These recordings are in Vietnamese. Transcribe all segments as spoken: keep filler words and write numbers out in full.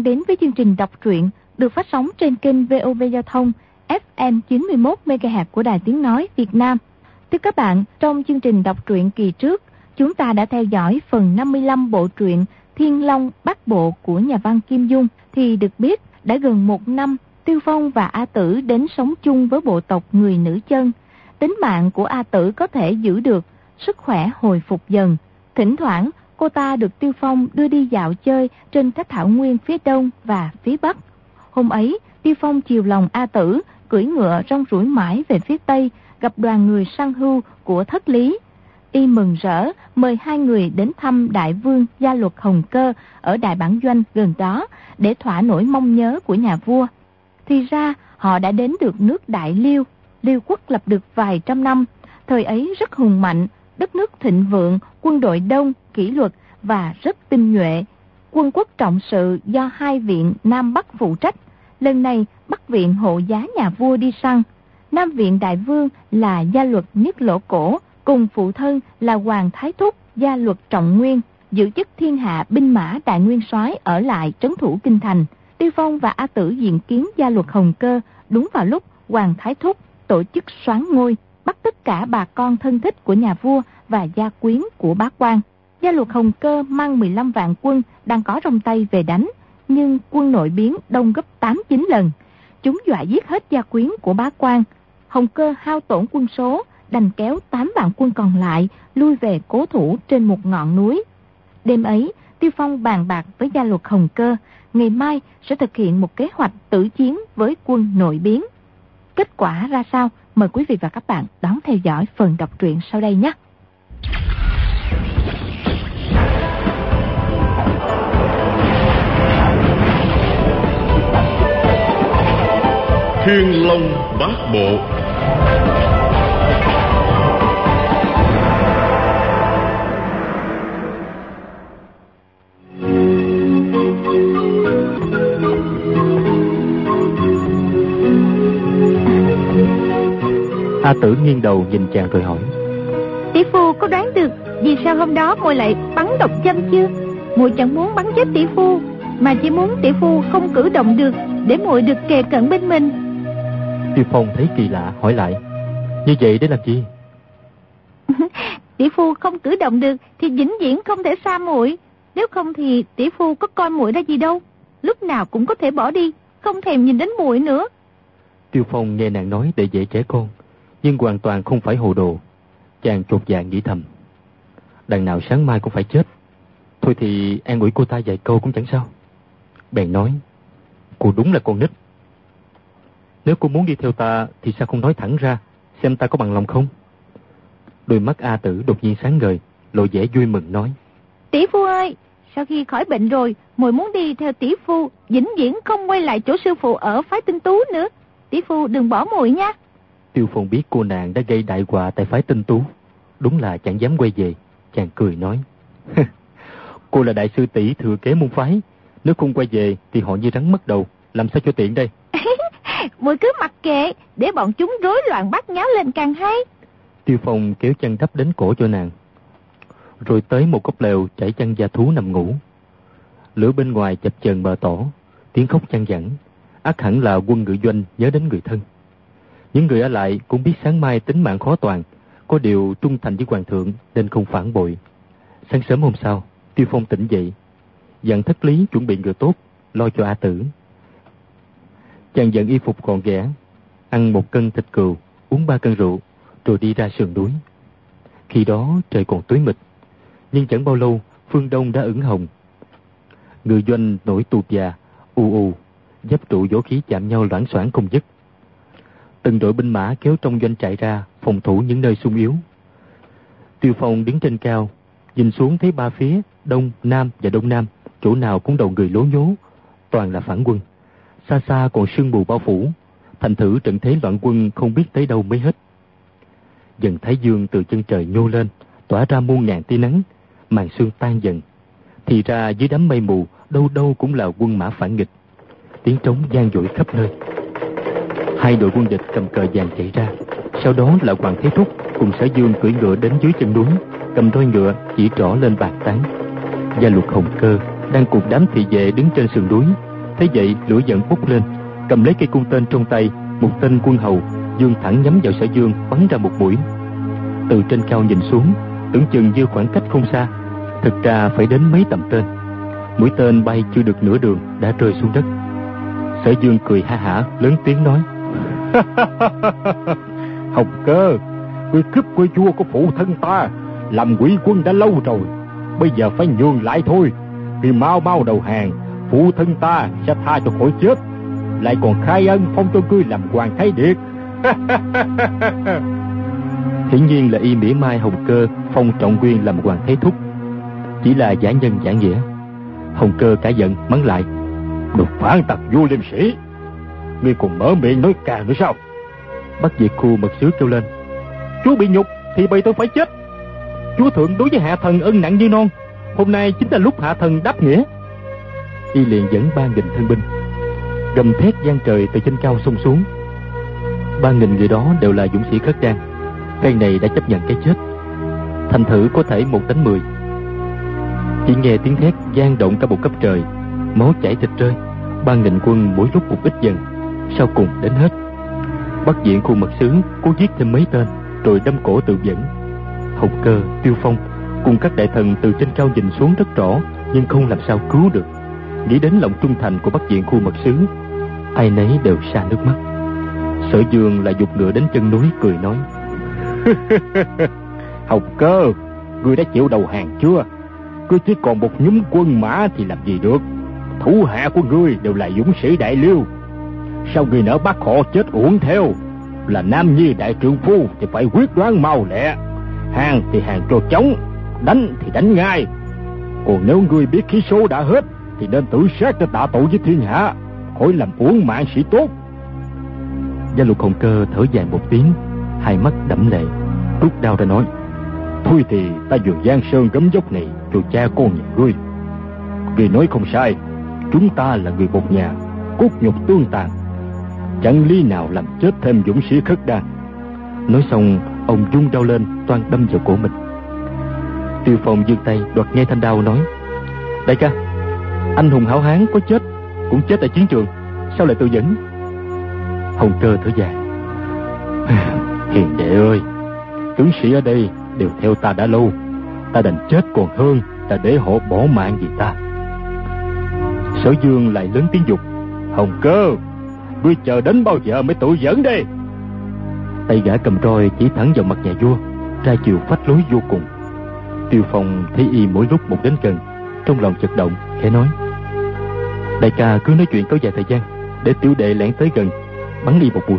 đang đến với chương trình đọc truyện được phát sóng trên kênh vê o vê Giao thông ép em chín mươi mốt mê ga héc của Đài Tiếng Nói Việt Nam. Thưa các bạn, trong chương trình đọc truyện kỳ trước, chúng ta đã theo dõi phần năm mươi lăm bộ truyện Thiên Long Bát Bộ của nhà văn Kim Dung. Thì được biết, đã gần một năm, Tiêu Phong và A Tử đến sống chung với bộ tộc người nữ chân. Tính mạng của A Tử có thể giữ được, sức khỏe hồi phục dần. Thỉnh thoảng, cô ta được Tiêu Phong đưa đi dạo chơi trên các thảo nguyên phía đông và phía bắc. Hôm ấy, Tiêu Phong chiều lòng A Tử, cưỡi ngựa rong ruổi mãi về phía tây, gặp đoàn người săn hưu của Thất Lý. Y mừng rỡ mời hai người đến thăm đại vương Gia Luật Hồng Cơ ở Đại Bản Doanh gần đó để thỏa nỗi mong nhớ của nhà vua. Thì ra họ đã đến được nước Đại Liêu. Liêu quốc lập được vài trăm năm, thời ấy rất hùng mạnh, đất nước thịnh vượng, quân đội đông, kỷ luật và rất tinh nhuệ. Quân quốc trọng sự do hai viện Nam Bắc phụ trách. Lần này Bắc viện hộ giá nhà vua đi săn. Nam viện đại vương là Gia Luật Niết Lỗ Cổ, cùng phụ thân là Hoàng Thái Thúc Gia Luật Trọng Nguyên, giữ chức thiên hạ binh mã đại nguyên soái ở lại trấn thủ kinh thành. Tiêu Phong và A Tử diện kiến Gia Luật Hồng Cơ đúng vào lúc Hoàng Thái Thúc tổ chức soán ngôi, bắt tất cả bà con thân thích của nhà vua và gia quyến của bá quan. Gia Luật Hồng Cơ mang mười lăm vạn quân đang có trong tay về đánh, nhưng quân nội biến đông gấp tám chín lần. Chúng dọa giết hết gia quyến của bá quan. Hồng Cơ hao tổn quân số, đành kéo tám vạn quân còn lại lui về cố thủ trên một ngọn núi. Đêm ấy, Tiêu Phong bàn bạc với Gia Luật Hồng Cơ, ngày mai sẽ thực hiện một kế hoạch tử chiến với quân nội biến. Kết quả ra sao? Mời quý vị và các bạn đón theo dõi phần đọc truyện sau đây nhé. Thiên Long Bát Bộ. A Tử nghiêng đầu nhìn chàng rồi hỏi: Tỷ phu có đoán được vì sao hôm đó muội lại bắn độc châm chưa? Muội chẳng muốn bắn chết tỷ phu, mà chỉ muốn tỷ phu không cử động được để muội được kề cận bên mình. Tiêu Phong thấy kỳ lạ hỏi lại: Như vậy để làm gì? Tỷ phu không cử động được thì vĩnh viễn không thể xa muội. Nếu không thì tỷ phu có coi muội ra gì đâu, lúc nào cũng có thể bỏ đi, không thèm nhìn đến muội nữa. Tiêu Phong nghe nàng nói để dễ trẻ con, nhưng hoàn toàn không phải hồ đồ. Chàng chột dạ nghĩ thầm: đằng nào sáng mai cũng phải chết, thôi thì an ủi cô ta vài câu cũng chẳng sao. Bèn nói: Cô đúng là con nít. Nếu cô muốn đi theo ta thì sao không nói thẳng ra, xem ta có bằng lòng không? Đôi mắt A Tử đột nhiên sáng ngời, lộ vẻ vui mừng nói: Tỷ phu ơi, sau khi khỏi bệnh rồi, muội muốn đi theo tỷ phu, vĩnh viễn không quay lại chỗ sư phụ ở phái Tinh Tú nữa. Tỷ phu đừng bỏ muội nha. Tiêu Phong biết cô nàng đã gây đại họa tại phái Tinh Tú, đúng là chẳng dám quay về. Chàng cười nói: Cô là đại sư tỷ thừa kế môn phái, nếu không quay về thì họ như rắn mất đầu, làm sao cho tiện đây? Muội cứ mặc kệ, để bọn chúng rối loạn bát nháo lên càng hay. Tiêu Phong kéo chăn đắp đến cổ cho nàng, rồi tới một góc lều trải chăn da thú nằm ngủ. Lửa bên ngoài chập chờn mờ tỏ, tiếng khóc chăn dẳng, ắt hẳn là quân ngự doanh nhớ đến người thân. Những người ở lại cũng biết sáng mai tính mạng khó toàn, có điều trung thành với hoàng thượng nên không phản bội. Sáng sớm hôm sau, Tiêu Phong tỉnh dậy, dặn Thất Lý chuẩn bị ngựa tốt, lo cho A Tử. Chàng dặn y phục gọn ghẽ, ăn một cân thịt cừu, uống ba cân rượu, rồi đi ra sườn núi. Khi đó trời còn tối mịt, nhưng chẳng bao lâu phương đông đã ửng hồng. Ngự doanh nổi tuột già, ù ù, giáp trụ võ khí chạm nhau loảng xoảng không dứt. Từng đội binh mã kéo trong doanh trại ra phòng thủ những nơi xung yếu. Tiêu Phong đứng trên cao, nhìn xuống thấy ba phía đông, nam và đông nam, chỗ nào cũng đầu người lố nhố, toàn là phản quân. Xa xa còn sương mù bao phủ, thành thử trận thế loạn quân không biết tới đâu mới hết. Dần thái dương từ chân trời nhô lên, tỏa ra muôn ngàn tia nắng, màn sương tan dần. Thì ra dưới đám mây mù, đâu đâu cũng là quân mã phản nghịch. Tiếng trống vang dội khắp nơi. Hai đội quân địch cầm cờ vàng chạy ra, sau đó là Hoàng Thế Thúc cùng Sở Dương cưỡi ngựa đến dưới chân núi, cầm roi ngựa chỉ trỏ lên bàn tán. Gia Luật Hồng Cơ đang cùng đám thị vệ đứng trên sườn núi, Thế vậy lửa giận bốc lên, cầm lấy cây cung tên trong tay, một tên quân hầu dương thẳng nhắm vào Sở Dương, bắn ra một mũi. Từ trên cao nhìn xuống, tưởng chừng như khoảng cách không xa, thực ra phải đến mấy tầm tên. Mũi tên bay chưa được nửa đường đã rơi xuống đất. Sở Dương cười ha hả, lớn tiếng nói: Hồng Cơ, ngươi cướp quê vua của phụ thân ta, làm quỷ quân đã lâu rồi, bây giờ phải nhường lại thôi. Vì mau mau đầu hàng, phụ thân ta sẽ tha cho khỏi chết, lại còn khai ân phong cho ngươi làm hoàng thái điệt. Hiển nhiên là y mỉa mai Hồng Cơ phong Trọng Nguyên làm hoàng thái thúc, chỉ là giả nhân giả nghĩa. Hồng Cơ cả giận mắng lại: Đồ phản tặc vua liêm sĩ, ngươi còn mở miệng nói càng nữa sao? Bắc Việt Khu mật sứ kêu lên: Chúa bị nhục thì bầy tôi phải chết. Chúa thượng đối với hạ thần ân nặng như non, hôm nay chính là lúc hạ thần đáp nghĩa. Y liền dẫn ba nghìn thân binh, gầm thét giang trời từ trên cao xông xuống. Ba nghìn người đó đều là dũng sĩ khất đan, phen này đã chấp nhận cái chết, thành thử có thể một đánh mười. Chỉ nghe tiếng thét vang động cả một cấp trời, máu chảy thịt rơi. Ba nghìn quân mỗi lúc một ít dần, sau cùng đến hết. Bắc Viện Khu mật sứ cố giết thêm mấy tên, rồi đâm cổ tự vẫn. Hồng Cơ, Tiêu Phong cùng các đại thần từ trên cao nhìn xuống rất rõ, nhưng không làm sao cứu được. Nghĩ đến lòng trung thành của Bắc Viện Khu mật sứ, ai nấy đều sa nước mắt. Sở Dương lại giục ngựa đến chân núi, cười nói: Hồng Cơ, ngươi đã chịu đầu hàng chưa? Ngươi chỉ còn một nhúm quân mã thì làm gì được? Thủ hạ của ngươi đều là dũng sĩ đại liêu, sao ngươi nỡ bắt họ chết uổng theo? Là nam nhi đại trượng phu thì phải quyết đoán mau lẹ, hàng thì hàng cho chóng, đánh thì đánh ngay. Còn nếu ngươi biết khí số đã hết thì nên tự sát để tạ tội với thiên hạ, khỏi làm uổng mạng sĩ tốt. Gia Luật Hồng Cơ thở dài một tiếng, hai mắt đẫm lệ, rút đao ra nói: Thôi thì ta nhường Giang Sơn gấm dốc này cho cha con nhà ngươi. Ngươi nói không sai, chúng ta là người một nhà, cốt nhục tương tàn, chẳng lý nào làm chết thêm dũng sĩ khất đan. Nói xong, ông rung đao lên, toan đâm vào cổ mình. Tiêu Phong giương tay đoạt ngay thanh đao nói: Đại ca, anh hùng hảo hán có chết cũng chết tại chiến trường, sao lại tự vẫn? Hồng Cơ thở dài: Hiền đệ ơi, tướng sĩ ở đây đều theo ta đã lâu, ta đành chết còn hơn ta để họ bỏ mạng vì ta. Sở Dương lại lớn tiếng dục: Hồng Cơ, ngươi chờ đến bao giờ mới tự dẫn đây? Tay gã cầm roi chỉ thẳng vào mặt nhà vua, ra chiều phách lối vô cùng. Tiêu Phong thấy y mỗi lúc một đến gần, trong lòng chật động, khẽ nói: Đại ca cứ nói chuyện kéo dài thời gian, để tiểu đệ lẻn tới gần bắn y một mũi.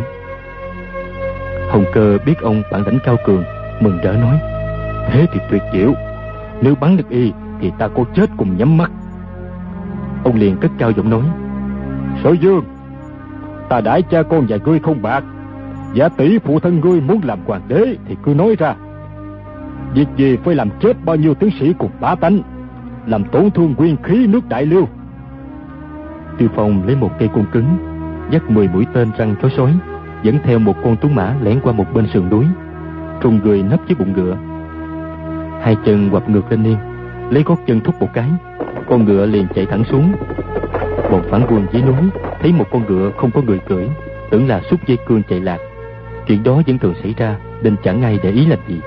Hồng Cơ biết ông bản lãnh cao cường, mừng rỡ nói: Thế thì tuyệt diệu, nếu bắn được y thì ta có chết cùng nhắm mắt. Ông liền cất cao giọng nói: Sở Dương, ta đãi cha con và ngươi không bạc, giả tỷ phụ thân ngươi muốn làm hoàng đế thì cứ nói ra. Việc gì phải làm chết bao nhiêu tướng sĩ cùng bá tánh, làm tổn thương nguyên khí nước Đại Liêu? Tiêu Phong lấy một cây côn cứng, dắt mười mũi tên răng chó sói, dẫn theo một con tuấn mã lẻn qua một bên sườn núi, trùng người nấp dưới bụng ngựa. Hai chân quặp ngược lên niên, lấy gót chân thúc một cái, con ngựa liền chạy thẳng xuống. Bọn phản quân dưới núi thấy một con ngựa không có người cưỡi, tưởng là xúc dây cương chạy lạc. Chuyện đó vẫn thường xảy ra nên chẳng ai để ý làm gì.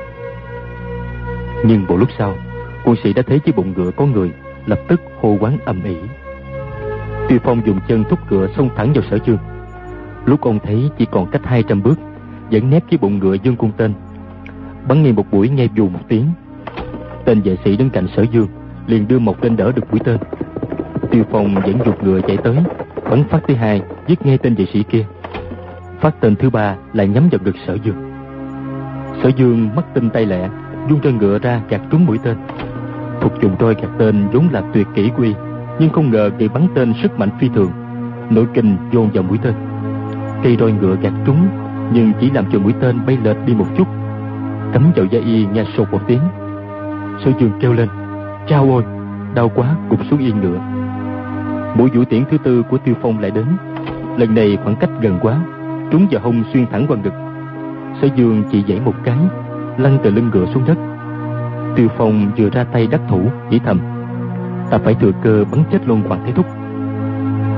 Nhưng một lúc sau, quân sĩ đã thấy dưới bụng ngựa có người, lập tức hô quán ầm ĩ. Tiêu Phong dùng chân thúc ngựa xông thẳng vào Sở Dương. Lúc ông thấy chỉ còn cách hai trăm bước, vẫn nép dưới bụng ngựa dương cung tên, bắn ngay một mũi nghe dù một tiếng. Tên vệ sĩ đứng cạnh Sở Dương liền đưa một tên đỡ được mũi tên. Tiêu Phong vẫn giục ngựa chạy tới, bắn phát thứ hai giết ngay tên vệ sĩ kia. Phát tên thứ ba lại nhắm vào ngực Sở Dương. Sở Dương mắt tinh tay lẹ, vung roi ngựa ra gạt trúng mũi tên. Thuật dùng roi gạt tên vốn là tuyệt kỹ của y, nhưng không ngờ kỳ bắn tên sức mạnh phi thường, nội kình dồn vào mũi tên. Cây roi ngựa gạt trúng, nhưng chỉ làm cho mũi tên bay lệch đi một chút, cắm vào da y nghe sột một tiếng. Sở Dương kêu lên: Chao ôi, đau quá, gục xuống yên ngựa. Mũi vũ tiễn thứ tư của Tiêu Phong lại đến, lần này khoảng cách gần quá, trúng vào hông xuyên thẳng qua ngực. Sở Dương chỉ giãy một cái, lăn từ lưng ngựa xuống đất. Tiêu Phong vừa ra tay đắc thủ, chỉ thầm: Ta phải thừa cơ bắn chết luôn Hoàng Thế Thúc.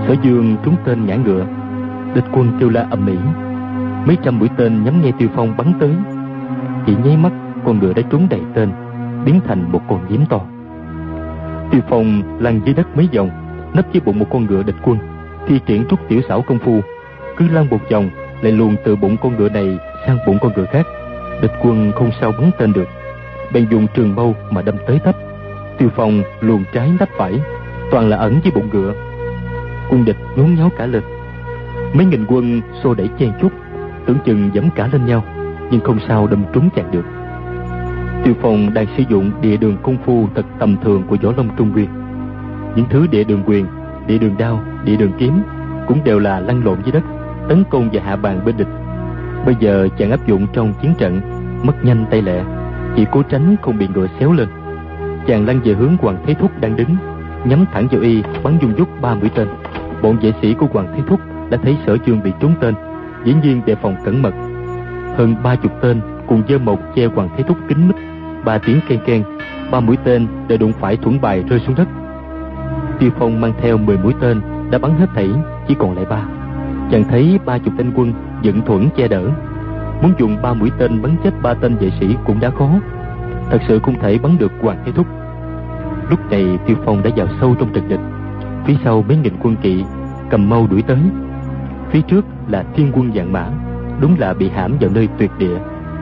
Sở Dương trúng tên ngã ngựa, địch quân kêu la ầm ĩ, mấy trăm mũi tên nhắm ngay Tiêu Phong bắn tới. Chỉ nháy mắt, con ngựa đã trúng đầy tên, biến thành một con nhím to. Tiêu Phong lăn dưới đất mấy vòng, nấp dưới bụng một con ngựa địch quân, thi triển trúc tiểu xảo công phu, cứ lăn một vòng lại luồn từ bụng con ngựa này sang bụng con ngựa khác. Địch quân không sao bắn tên được, bèn dùng trường mâu mà đâm tới tấp. Tiêu Phong luồn trái nắp phải, toàn là ẩn dưới bụng ngựa. Quân địch nhốn nháo cả lên, mấy nghìn quân xô đẩy chen chúc, tưởng chừng giẫm cả lên nhau, nhưng không sao đâm trúng chàng được. Tiêu Phong đang sử dụng địa đường công phu thật tầm thường của võ lâm Trung Nguyên. Những thứ địa đường quyền, địa đường đao, địa đường kiếm cũng đều là lăn lộn dưới đất, tấn công và hạ bàn bên địch. Bây giờ chàng áp dụng trong chiến trận, mất nhanh tay lẹ, chỉ cố tránh không bị ngựa xéo lên. Chàng lăn về hướng Hoàng Thế Thúc đang đứng, nhắm thẳng vào y bắn dung dút ba mũi tên. Bọn vệ sĩ của Hoàng Thế Thúc đã thấy Sở Dương bị trúng tên, dĩ nhiên đề phòng cẩn mật. Hơn ba chục tên cùng giơ một che Hoàng Thế Thúc kín mít. Ba tiếng keng keng, ba mũi tên đều đụng phải thuẫn bài rơi xuống đất. Tiêu Phong mang theo mười mũi tên đã bắn hết thảy, chỉ còn lại ba. Chàng thấy ba chục tên quân dựng thuẫn che đỡ, muốn dùng ba mũi tên bắn chết ba tên vệ sĩ cũng đã khó, thật sự không thể bắn được Hoàng Thế Thúc. Lúc này Tiêu Phong đã vào sâu trong trận địch, phía sau mấy nghìn quân kỵ cầm mâu đuổi tới, phía trước là thiên quân vạn mã, đúng là bị hãm vào nơi tuyệt địa.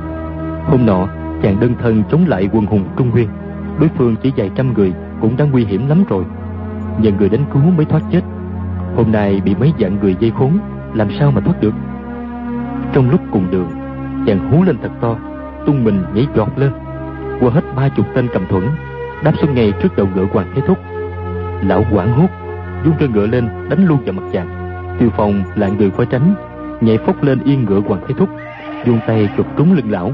Hôm nọ chàng đơn thân chống lại quân hùng Trung Nguyên, đối phương chỉ vài trăm người cũng đã nguy hiểm lắm rồi, nhờ người đánh cứu mới thoát chết. Hôm nay bị mấy vạn người vây khốn, làm sao mà thoát được. Trong lúc cùng đường, chàng hú lên thật to, tung mình nhảy giọt lên, qua hết ba chục tên cầm thuẫn, đáp xuống ngay trước đầu ngựa Hoàng Thế Thúc. Lão hoảng hốt, vung roi ngựa lên đánh luôn vào mặt chàng. Tiêu Phong là người qua tránh, nhảy phốc lên yên ngựa Hoàng Thế Thúc, vung tay chụp trúng lưng lão.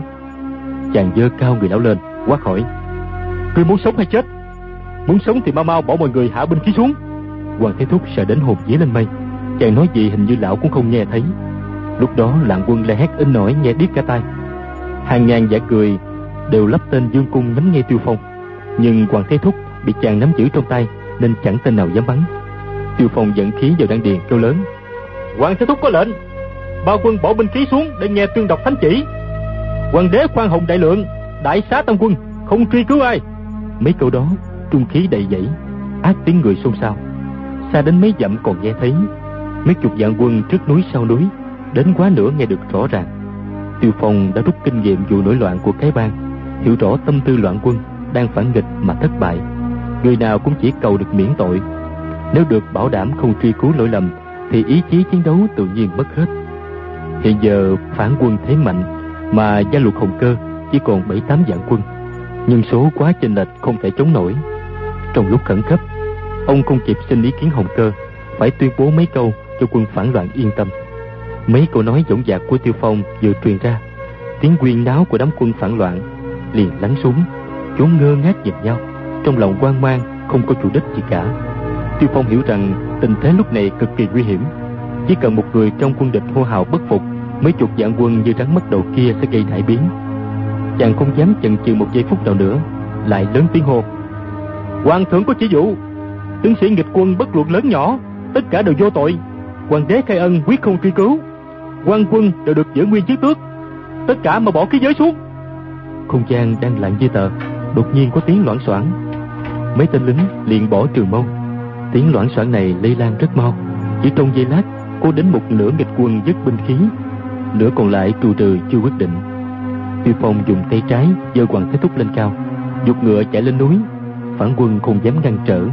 Chàng giơ cao người lão lên, quát hỏi: "Ngươi muốn sống hay chết? Muốn sống thì mau mau bỏ mọi người hạ binh khí xuống." Hoàng Thế Thúc sợ đến hồn vía lên mây, chàng nói gì hình như lão cũng không nghe thấy. Lúc đó lạng quân la hét in nổi nghe điếc cả tai, hàng ngàn vạn người đều lắp tên dương cung nhắm ngay Tiêu Phong, nhưng Hoàng Thế Thúc bị chàng nắm giữ trong tay nên chẳng tên nào dám bắn. Tiêu Phong dẫn khí vào đan điền kêu lớn: "Hoàng Thế Thúc có lệnh, bao quân bỏ binh khí xuống để nghe tuyên đọc thánh chỉ. Hoàng đế khoan hồng đại lượng, đại xá tam quân, không truy cứu ai." Mấy câu đó trung khí đầy dẫy, ác tiếng người xôn xao, xa đến mấy dặm còn nghe thấy. Mấy chục vạn quân trước núi sau núi, đến quá nửa nghe được rõ ràng. Tiêu Phong đã rút kinh nghiệm vụ nổi loạn của cái bang, hiểu rõ tâm tư loạn quân đang phản nghịch mà thất bại, người nào cũng chỉ cầu được miễn tội. Nếu được bảo đảm không truy cứu lỗi lầm thì ý chí chiến đấu tự nhiên mất hết. Hiện giờ phản quân thế mạnh, mà gia luật Hồng Cơ chỉ còn bảy tám vạn quân, nhân số quá chênh lệch không thể chống nổi. Trong lúc khẩn cấp, ông không kịp xin ý kiến Hồng Cơ, phải tuyên bố mấy câu cho quân phản loạn yên tâm. Mấy câu nói dõng dạc của Tiêu Phong vừa truyền ra, tiếng huyên náo của đám quân phản loạn liền lắng xuống, chúng ngơ ngác nhìn nhau, trong lòng hoang mang không có chủ đích gì cả. Tiêu Phong hiểu rằng tình thế lúc này cực kỳ nguy hiểm, chỉ cần một người trong quân địch hô hào bất phục, mấy chục vạn quân như rắn mất đầu kia sẽ gây đại biến. Chàng không dám chần chừ một giây phút nào nữa, lại lớn tiếng hô: "Hoàng thượng có chỉ dụ, tướng sĩ nghịch quân bất luận lớn nhỏ, tất cả đều vô tội. Hoàng đế khai ân quyết không truy cứu, quan quân đều được giữ nguyên chức tước, tất cả mà bỏ khí giới xuống." Không gian đang lặng như tờ, đột nhiên có tiếng loảng xoảng, mấy tên lính liền bỏ trường mâu. Tiếng loảng xoảng này lây lan rất mau, chỉ trong giây lát có đến một nửa nghịch quân dứt binh khí, nửa còn lại trù trừ chưa quyết định. Tiêu Phong dùng tay trái giơ Hoàng Thế Thúc lên cao, giục ngựa chạy lên núi. Phản quân không dám ngăn trở,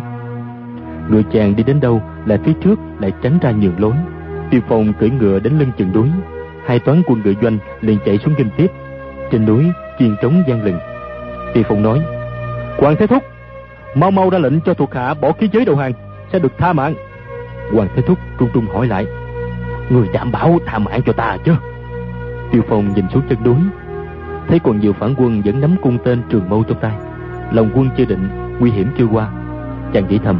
ngựa chàng đi đến đâu lại phía trước lại tránh ra nhường lối. Tiêu Phong cưỡi ngựa đến lưng chừng núi, hai toán quân ngựa doanh liền chạy xuống nghênh tiếp. Trên núi chiên trống vang lừng. Tiêu Phong nói: "Hoàng Thế Thúc, mau mau ra lệnh cho thuộc hạ bỏ khí giới đầu hàng, sẽ được tha mạng." Hoàng Thế Thúc trung trung hỏi lại: "Người đảm bảo tha mạng cho ta chứ?" Tiêu Phong nhìn xuống chân núi, thấy còn nhiều phản quân vẫn nắm cung tên trường mâu trong tay, lòng quân chưa định, nguy hiểm chưa qua. Chàng nghĩ thầm,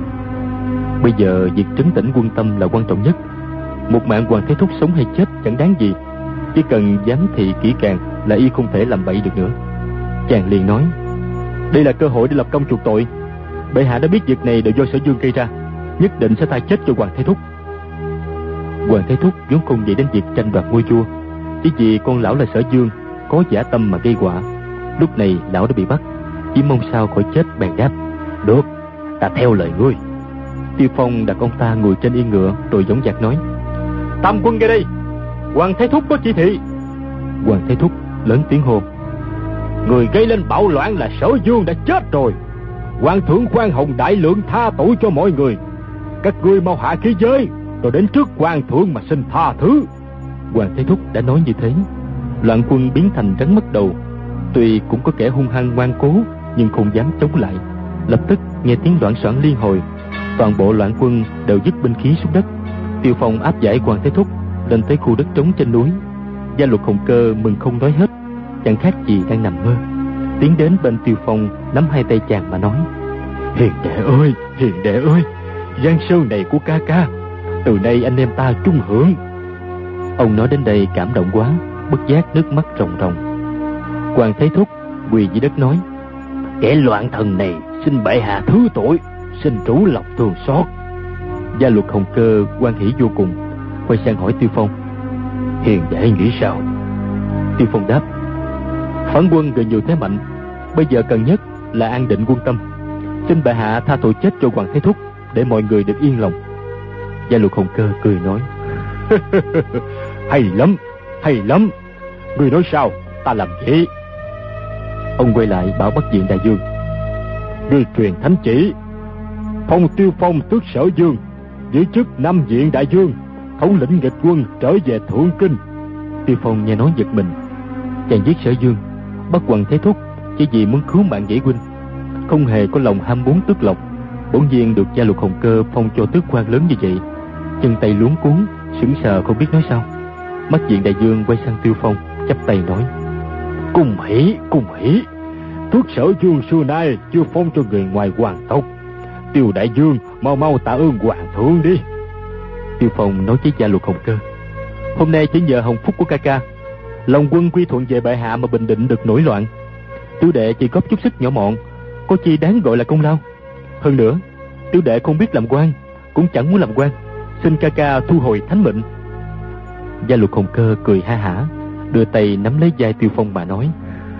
bây giờ việc trấn tĩnh quân tâm là quan trọng nhất. Một mạng Hoàng Thế Thúc sống hay chết chẳng đáng gì, chỉ cần giám thị kỹ càng là y không thể làm bậy được nữa. Chàng liền nói: "Đây là cơ hội để lập công chuộc tội. Bệ hạ đã biết việc này đều do Sở Dương gây ra, nhất định sẽ tha chết cho Hoàng Thế Thúc. Hoàng Thái Thúc vốn không nghĩ đến việc tranh đoạt ngôi vua, chỉ vì con lão là Sở Dương có dã tâm mà gây họa. Lúc này lão đã bị bắt, chỉ mong sao khỏi chết bèn đáp: được, ta theo lời ngươi. Tiêu Phong đặt ông ta ngồi trên yên ngựa rồi dõng dạc nói: Tam quân nghe đây, Hoàng Thái Thúc có chỉ thị. Hoàng Thái Thúc lớn tiếng hô: Người gây lên bạo loạn là Sở Dương đã chết rồi. Hoàng thượng khoan hồng đại lượng tha tội cho mọi người. Các ngươi mau hạ khí giới, rồi đến trước hoàng thượng mà xin tha thứ. Hoàng Thái Thúc đã nói như thế, loạn quân biến thành rắn mất đầu. Tuy cũng có kẻ hung hăng ngoan cố, nhưng không dám chống lại. Lập tức nghe tiếng loạn soạn liên hồi, toàn bộ loạn quân đều dứt binh khí xuống đất. Tiêu Phong áp giải Hoàng Thái Thúc lên tới khu đất trống trên núi. Gia Luật Hồng Cơ mừng không nói hết, chẳng khác gì đang nằm mơ. Tiến đến bên Tiêu Phong, nắm hai tay chàng mà nói: Hiền đệ ơi, hiền đệ ơi, giang sơn này của ca ca, từ nay anh em ta chung hưởng. Ông nói đến đây cảm động quá, bất giác nước mắt ròng ròng. Hoàng Thái Thúc quỳ dưới đất nói: Kẻ loạn thần này xin bệ hạ thứ tội, xin chủ lòng thương xót. Gia Luật Hồng Cơ hoan hỉ vô cùng, quay sang hỏi Tiêu Phong: Hiền đệ nghĩ sao? Tiêu Phong đáp: Phản quân gần nhiều thế mạnh, bây giờ cần nhất là an định quân tâm. Xin bệ hạ tha tội chết cho Hoàng Thái Thúc, để mọi người được yên lòng. Gia Luật Hồng Cơ cười nói: Hay lắm, hay lắm. Ngươi nói sao, ta làm vậy. Ông quay lại bảo Bắc Diện Đại Dương: Ngươi truyền thánh chỉ, phong Tiêu Phong tước Sở Dương, giữ chức Nam Diện Đại Dương, thống lĩnh nghịch quân trở về Thượng Kinh. Tiêu Phong nghe nói giật mình. Chàng giết Sở Dương, bắt Hoàng Thái Thúc chỉ vì muốn cứu mạng dễ huynh, không hề có lòng ham muốn tước lộc. Bỗng nhiên được Gia Luật Hồng Cơ phong cho tước quan lớn như vậy, chân tay luống cuống, sững sờ không biết nói sao. Bắc Diện Đại Dương quay sang Tiêu Phong, chắp tay nói: Cung hỉ, cung hỉ. Tước Sở Dương xưa nay chưa phong cho người ngoài hoàng tộc. Tiêu Đại Dương mau mau tạ ơn hoàng thượng đi. Tiêu Phong nói với Gia Luật Hồng Cơ: Hôm nay chỉ nhờ hồng phúc của ca ca, lòng quân quy thuận về bệ hạ mà bình định được nổi loạn. Tiểu đệ chỉ góp chút sức nhỏ mọn, có chi đáng gọi là công lao. Hơn nữa, tiểu đệ không biết làm quan, cũng chẳng muốn làm quan, xin ca ca thu hồi thánh mệnh. Gia Luật Hồng Cơ cười ha hả, đưa tay nắm lấy vai Tiêu Phong mà nói: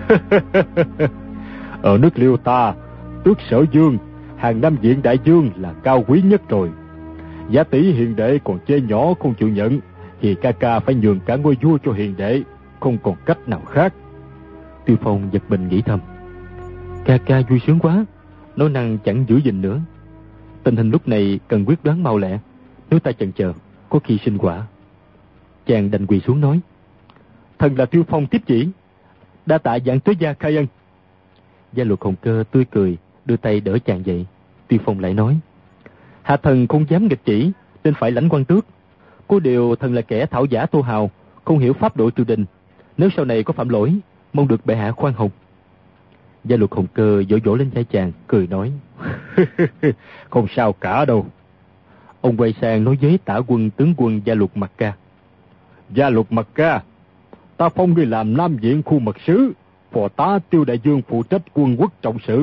Ở nước Liêu ta, tước Sở Dương, hàng Nam Diện Đại Dương là cao quý nhất rồi. Giả tỷ hiền đệ còn chê nhỏ không chịu nhận, thì ca ca phải nhường cả ngôi vua cho hiền đệ, không còn cách nào khác. Tiêu Phong giật mình nghĩ thầm: Ca ca vui sướng quá, nói năng chẳng giữ gìn nữa. Tình hình lúc này cần quyết đoán mau lẹ, nếu ta chần chờ có khi sinh quả. Chàng đành quỳ xuống nói: Thần là Tiêu Phong tiếp chỉ, đa tạ Vạn Tuế gia khai ân. Gia Luật Hồng Cơ tươi cười, đưa tay đỡ chàng dậy. Tiêu Phong lại nói: Hạ thần không dám nghịch chỉ, nên phải lãnh quan tước. Có điều thần là kẻ thảo giả thô hào, không hiểu pháp độ triều đình, nếu sau này có phạm lỗi, mong được bệ hạ khoan hồng. Gia Luật Hồng Cơ vỗ vỗ lên vai chàng, cười nói: Không sao cả đâu. Ông quay sang nói với tả quân tướng quân Gia Luật Mặc Ca: Gia Luật Mặc Ca, ta phong ngươi làm Nam Diện khu mật sứ, phò tá Tiêu Đại Dương phụ trách quân quốc trọng sự.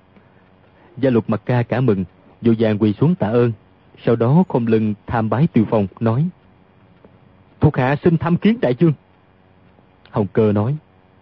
Gia Luật Mặc Ca cả mừng, vội vàng quỳ xuống tạ ơn, sau đó khom lưng tham bái Tiêu Phong, nói: Thuộc hạ xin tham kiến đại dương. Hồng Cơ nói: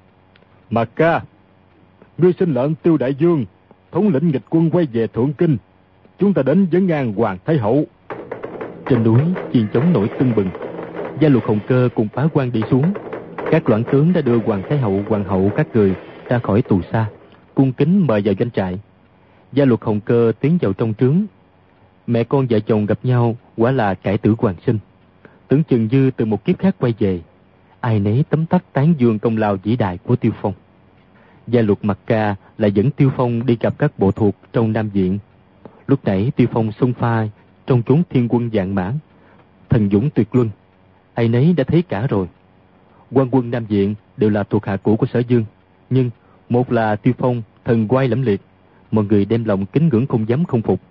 Mặc Ca, ngươi xin lệnh Tiêu Đại Dương thống lĩnh nghịch quân quay về Thượng Kinh, chúng ta đến vấn an Hoàng Thái Hậu. Trên núi chiên trống nổi tưng bừng, Gia Luật Hồng Cơ cùng phá quan đi xuống. Các loạn tướng đã đưa Hoàng Thái Hậu, Hoàng hậu các người ra khỏi tù xa, cung kính mời vào doanh trại. Gia Luật Hồng Cơ tiến vào trong trướng. Mẹ con vợ chồng gặp nhau quả là cải tử hoàng sinh, tưởng chừng như từ một kiếp khác quay về. Ai nấy tấm tắc tán dương công lao vĩ đại của Tiêu Phong. Gia Luật Mặc Ca lại dẫn Tiêu Phong đi gặp các bộ thuộc trong Nam Diện. Lúc nãy Tiêu Phong xông pha trong chốn thiên quân vạn mã, thần dũng tuyệt luân, ai nấy đã thấy cả rồi. Quan quân Nam Diện đều là thuộc hạ cũ của Sở Dương, nhưng một là Tiêu Phong thần oai lẫm liệt, mọi người đem lòng kính ngưỡng không dám không phục.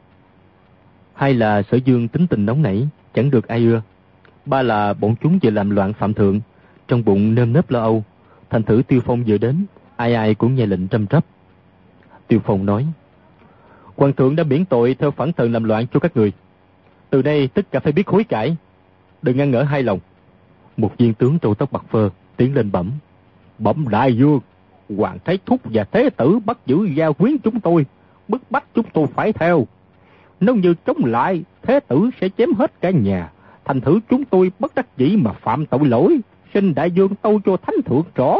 Hai là Sở Dương tính tình nóng nảy, chẳng được ai ưa. Ba là bọn chúng vừa làm loạn phạm thượng, trong bụng nơm nớp lo âu, thành thử Tiêu Phong vừa đến, ai ai cũng nghe lệnh trâm trắp. Tiêu Phong nói: Hoàng thượng đã miễn tội theo phản thần làm loạn cho các người, từ đây tất cả phải biết hối cải. đừng ngăn ngỡ hai lòng. Một viên tướng râu tóc bạc phơ tiến lên bẩm. Bẩm đại vương, Hoàng Thái Thúc và Thế Tử bắt giữ gia quyến chúng tôi, bức bách chúng tôi phải theo. Nếu như chống lại, Thế Tử sẽ chém hết cả nhà. Thành thử chúng tôi bất đắc dĩ mà phạm tội lỗi, xin đại vương tâu cho thánh thượng rõ.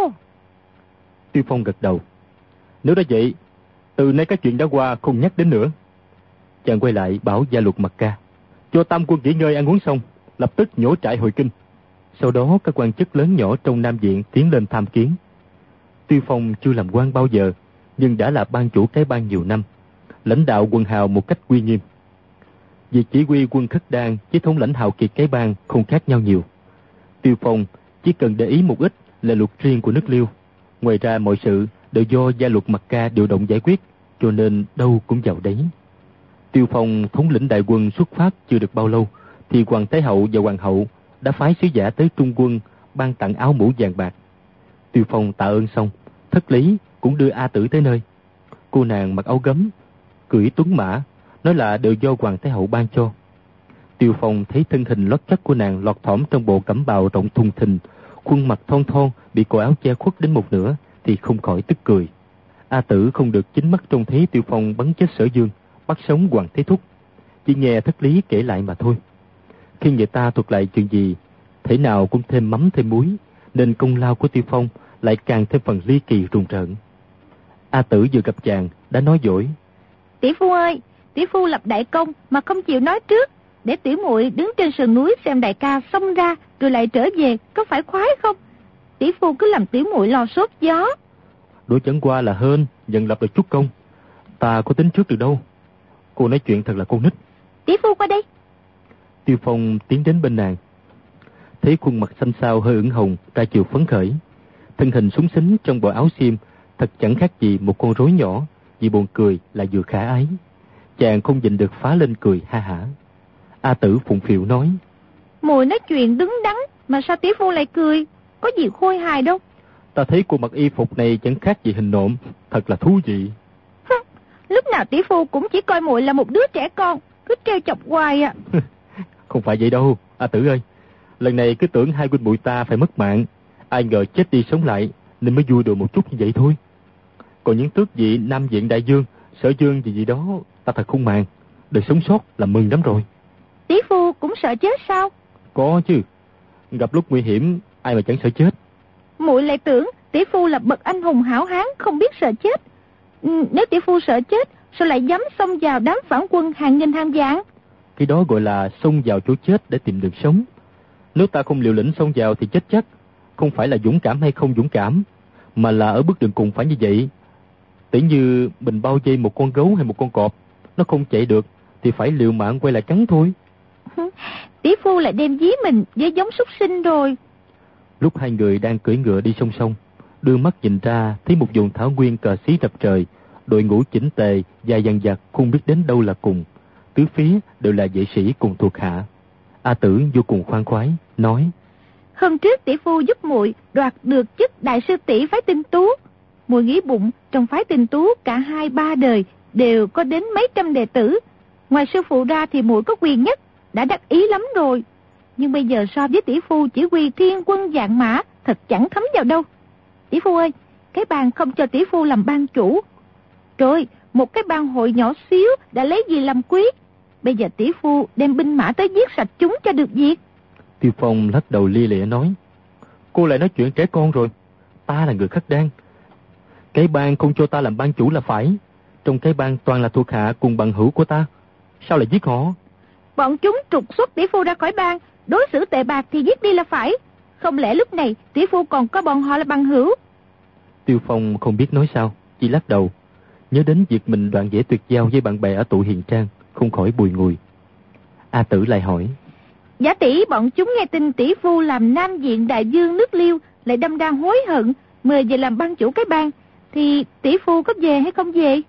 Tiêu Phong gật đầu. Nếu đã vậy, từ nay các chuyện đã qua không nhắc đến nữa. Chàng quay lại bảo gia luật Mạc Ca. Cho tam quân nghỉ ngơi ăn uống xong, lập tức nhổ trại hồi kinh. Sau đó các quan chức lớn nhỏ trong Nam Viện tiến lên tham kiến. Tiêu Phong chưa làm quan bao giờ, nhưng đã là ban chủ cái bang nhiều năm, lãnh đạo quân hào một cách uy nghiêm. Việc chỉ huy quân Khất Đan với thống lãnh hào kiệt cái bang không khác nhau nhiều. Tiêu Phong chỉ cần để ý một ít là luật riêng của nước Liêu. Ngoài ra mọi sự đều do gia luật Mạc Ca điều động giải quyết, cho nên đâu cũng vào đấy. Tiêu Phong thống lĩnh đại quân xuất phát chưa được bao lâu, thì Hoàng Thái Hậu và Hoàng Hậu đã phái sứ giả tới Trung quân ban tặng áo mũ vàng bạc. Tiêu Phong tạ ơn xong, thất lý cũng đưa A Tử tới nơi. Cô nàng mặc áo gấm, cưỡi tuấn mã, nói là đều do Hoàng Thái Hậu ban cho. Tiêu Phong thấy thân hình lót chắc của nàng lọt thỏm trong bộ cẩm bào rộng thùng thình, khuôn mặt thon thon bị cổ áo che khuất đến một nửa, thì không khỏi tức cười. A Tử không được chính mắt trông thấy Tiêu Phong bắn chết Sở Dương, bắt sống Hoàng Thế Thúc, chỉ nghe thất lý kể lại mà thôi. Khi người ta thuật lại chuyện gì, thể nào cũng thêm mắm thêm muối, nên công lao của Tiêu Phong lại càng thêm phần ly kỳ rùng rợn. A Tử vừa gặp chàng đã nói dỗi. Tỷ phu ơi, tỷ phu lập đại công mà không chịu nói trước, để tiểu muội đứng trên sườn núi xem đại ca xông ra rồi lại trở về, có phải khoái không? Tỷ phu cứ làm tiểu muội lo sốt gió. Đổ chẳng qua là hên nhận lập được chút công, ta có tính trước được đâu. Cô nói chuyện thật là con nít. Tỷ phu qua đây. Tiêu Phong tiến đến bên nàng, thấy khuôn mặt xanh xao hơi ửng hồng, ra chiều phấn khởi, thân hình súng xính trong bộ áo xiêm thật chẳng khác gì một con rối nhỏ, vì buồn cười là vừa khả ái. Chàng không nhịn được phá lên cười ha hả. A Tử phụng phịu nói: Muội nói chuyện đứng đắn mà sao tỷ phu lại cười, có gì khôi hài đâu. Ta thấy cô mặc y phục này chẳng khác gì hình nộm, thật là thú vị. Lúc nào tỷ phu cũng chỉ coi muội là một đứa trẻ con, cứ trêu chọc hoài à. Không phải vậy đâu, A Tử ơi. Lần này cứ tưởng hai huynh muội ta phải mất mạng, ai ngờ chết đi sống lại, nên mới vui đùa một chút như vậy thôi. Còn những tước vị Nam Viện đại vương, Sở Dương gì gì đó, ta thật không màng. Được sống sót là mừng lắm rồi. Tỷ phu cũng sợ chết sao? Có chứ, gặp lúc nguy hiểm ai mà chẳng sợ chết. Muội lại tưởng tỷ phu là bậc anh hùng hảo hán không biết sợ chết. Ừ, nếu tỷ phu sợ chết, sao lại dám xông vào đám phản quân hàng nghìn hàng vạn? Cái đó gọi là xông vào chỗ chết để tìm đường sống. Nếu ta không liều lĩnh xông vào thì chết chắc. Không phải là dũng cảm hay không dũng cảm, mà là ở bước đường cùng phải như vậy. Tỉ như mình bao vây một con gấu hay một con cọp, nó không chạy được thì phải liều mạng quay lại cắn thôi. Tỷ phu lại đem dí mình với giống súc sinh rồi. Lúc hai người đang cưỡi ngựa đi song song, đưa mắt nhìn ra thấy một vùng thảo nguyên cờ xí rập trời, đội ngũ chỉnh tề dài dằng dặc không biết đến đâu là cùng, tứ phía đều là vệ sĩ cùng thuộc hạ. A Tử vô cùng khoan khoái nói: Hôm trước tỷ phu giúp muội đoạt được chức đại sư tỷ phái Tinh Tú. Muội nghĩ bụng trong phái Tinh Tú cả hai ba đời đều có đến mấy trăm đệ tử, ngoài sư phụ ra thì muội có quyền nhất, đã đắc ý lắm rồi. Nhưng bây giờ so với tỷ phu chỉ huy thiên quân vạn mã, thật chẳng thấm vào đâu. Tỷ phu ơi, cái bang không cho tỷ phu làm ban chủ. Rồi, một cái bang hội nhỏ xíu đã lấy gì làm quý. Bây giờ tỷ phu đem binh mã tới giết sạch chúng cho được việc. Tiêu Phong lắc đầu lia lịa nói: Cô lại nói chuyện trẻ con rồi. Ta là người Khất Đan, cái bang không cho ta làm ban chủ là phải. Trong cái bang toàn là thuộc hạ cùng bằng hữu của ta, sao lại giết họ? Bọn chúng trục xuất tỷ phu ra khỏi bang, đối xử tệ bạc thì giết đi là phải. Không lẽ lúc này tỷ phu còn có bọn họ là bằng hữu? Tiêu Phong không biết nói sao, chỉ lắc đầu, nhớ đến việc mình đoạn dễ tuyệt giao với bạn bè ở tụ Hiền Trang, không khỏi bùi ngùi. A Tử lại hỏi: Giả tỷ bọn chúng nghe tin tỷ phu làm Nam Viện đại vương nước Liêu, lại đâm ra hối hận, mời về làm ban chủ cái bang, thì tỷ phu có về hay không về?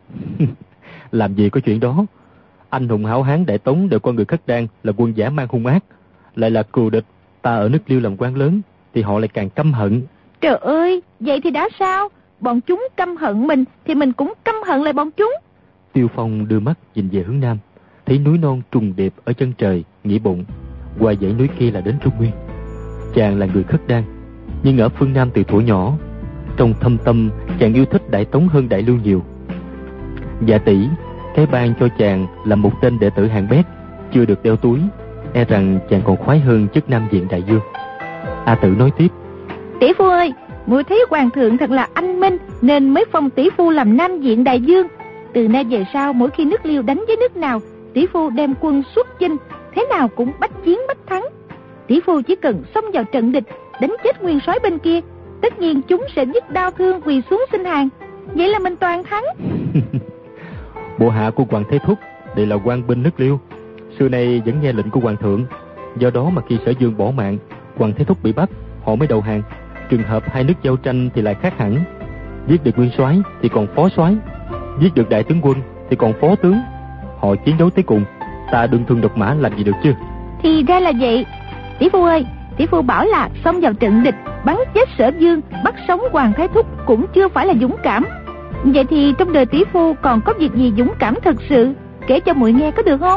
Làm gì có chuyện đó. Anh hùng hảo hán Đại Tống đều con người Khất Đan là quân dã man hung ác, lại là cừu địch. Ta ở nước Liêu làm quan lớn thì họ lại càng căm hận. Trời ơi, vậy thì đã sao? Bọn chúng căm hận mình thì mình cũng căm hận lại bọn chúng. Tiêu Phong đưa mắt nhìn về hướng nam, thấy núi non trùng điệp ở chân trời, nghĩ bụng: qua dãy núi kia là đến Trung Nguyên. Chàng là người Khất Đan, nhưng ở phương Nam từ thuở nhỏ. Trong thâm tâm, chàng yêu thích Đại Tống hơn Đại Lưu nhiều. Dạ tỷ, cái ban cho chàng là một tên đệ tử hạng bét, chưa được đeo túi, e rằng chàng còn khoái hơn chức Nam Diện Đại Dương. A Tử nói tiếp: Tỷ phu ơi, muội thấy hoàng thượng thật là anh minh, nên mới phong tỷ phu làm Nam Diện Đại Dương. Từ nay về sau, mỗi khi nước Liêu đánh với nước nào, tỷ phu đem quân xuất chinh, thế nào cũng bách chiến bách thắng. Tỷ phu chỉ cần xông vào trận địch, đánh chết nguyên soái bên kia, tất nhiên chúng sẽ dứt đau thương quỳ xuống xin hàng. Vậy là mình toàn thắng. Bộ hạ của Hoàng Thế Thúc đây là quan binh nước Liêu, xưa nay vẫn nghe lệnh của hoàng thượng. Do đó mà khi Sở Dương bỏ mạng, Hoàng Thế Thúc bị bắt, họ mới đầu hàng. Trường hợp hai nước giao tranh thì lại khác hẳn. Giết được nguyên soái thì còn phó soái, giết được đại tướng quân thì còn phó tướng. Họ chiến đấu tới cùng, ta đương thương độc mã làm gì được chứ? Thì ra là vậy. Tỷ phu ơi, tỷ phu bảo là xông vào trận địch, bắn chết Sở Dương, bắt sống Hoàng Thái Thúc cũng chưa phải là dũng cảm. Vậy thì trong đời tỷ phu còn có việc gì dũng cảm thật sự, kể cho muội nghe có được không?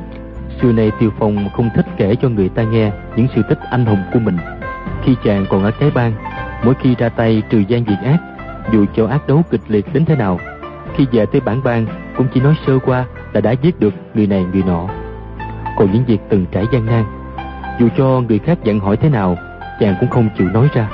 Xưa nay Tiêu Phong không thích kể cho người ta nghe những sự tích anh hùng của mình. Khi chàng còn ở cái bang, mỗi khi ra tay trừ gian diệt ác, dù cho ác đấu kịch liệt đến thế nào, khi về tới bản bang cũng chỉ nói sơ qua là đã giết được người này người nọ. Còn những việc từng trải gian nan, dù cho người khác dặn hỏi thế nào, chàng cũng không chịu nói ra.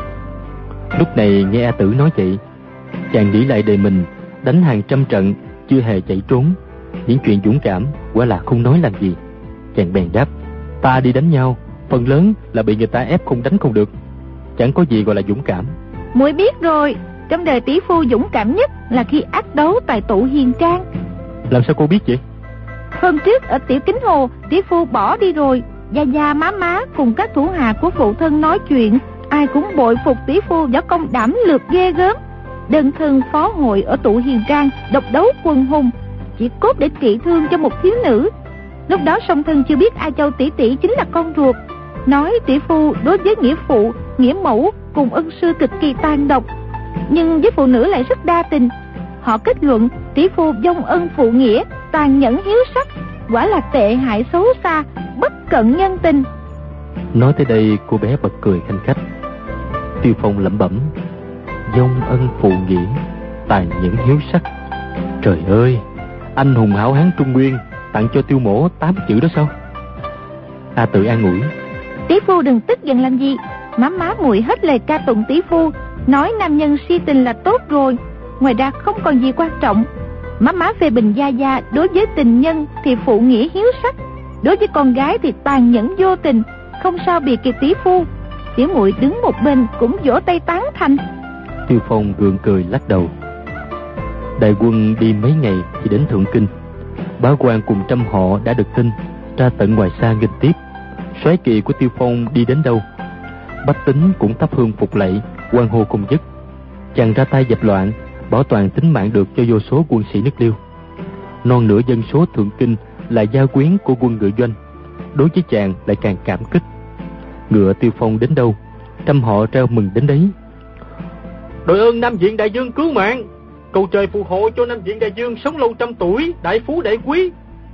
Lúc này nghe A Tử nói vậy, chàng nghĩ lại đời mình đánh hàng trăm trận chưa hề chạy trốn, những chuyện dũng cảm quả là không nói làm gì. Chàng bèn đáp: ta đi đánh nhau, phần lớn là bị người ta ép không đánh không được, chẳng có gì gọi là dũng cảm. Muội biết rồi, trong đời tỷ phu dũng cảm nhất là khi ác đấu tại tụ Hiền Trang. Làm sao cô biết vậy? Hôm trước ở Tiểu Kính Hồ, tỷ phu bỏ đi rồi, gia gia má má cùng các thủ hạ của phụ thân nói chuyện, ai cũng bội phục tỷ phu võ công đảm lược ghê gớm. Đơn thân phó hội ở tụ Hiền Trang, độc đấu quần hùng, chỉ cốt để trị thương cho một thiếu nữ. Lúc đó song thân chưa biết A Châu tỷ tỷ chính là con ruột, nói tỷ phu đối với nghĩa phụ, nghĩa mẫu cùng ân sư cực kỳ tàn độc, nhưng với phụ nữ lại rất đa tình. Họ kết luận tỷ phu vong ân phụ nghĩa, tàn nhẫn hiếu sắc, quả là tệ hại xấu xa, bất cận nhân tình. Nói tới đây, cô bé bật cười khanh khách. Tiêu Phong lẩm bẩm: vong ân phụ nghĩa, tàn nhẫn hiếu sắc. Trời ơi, anh hùng hảo hán Trung Nguyên tặng cho Tiêu mỗ tám chữ đó sao? A Tử an ủi: tỷ phu đừng tức giận làm gì, má má muội hết lời ca tụng tỷ phu, nói nam nhân si tình là tốt rồi, ngoài ra không còn gì quan trọng. Má má phê bình gia gia đối với tình nhân thì phụ nghĩa hiếu sắc, đối với con gái thì tàn nhẫn vô tình, không sao biệt kịp tỷ phu. Tiểu muội đứng một bên cũng vỗ tay tán thành. Tiêu Phong gượng cười lắc đầu. Đại quân đi mấy ngày thì đến Thượng Kinh. Bá quan cùng trăm họ đã được tin, ra tận ngoài xa nghênh tiếp. Soái kỳ của Tiêu Phong đi đến đâu, bách tính cũng thắp hương phục lạy, hoan hô không dứt. Chàng ra tay dẹp loạn, bảo toàn tính mạng được cho vô số quân sĩ nước Liêu. Non nửa dân số Thượng Kinh là gia quyến của quân ngựa doanh, đối với chàng lại càng cảm kích. Ngựa Tiêu Phong đến đâu, trăm họ reo mừng đến đấy. Đội ơn Nam Diện Đại Dương cứu mạng, cầu trời phù hộ cho Nam Diện Đại Dương sống lâu trăm tuổi, đại phú đại quý.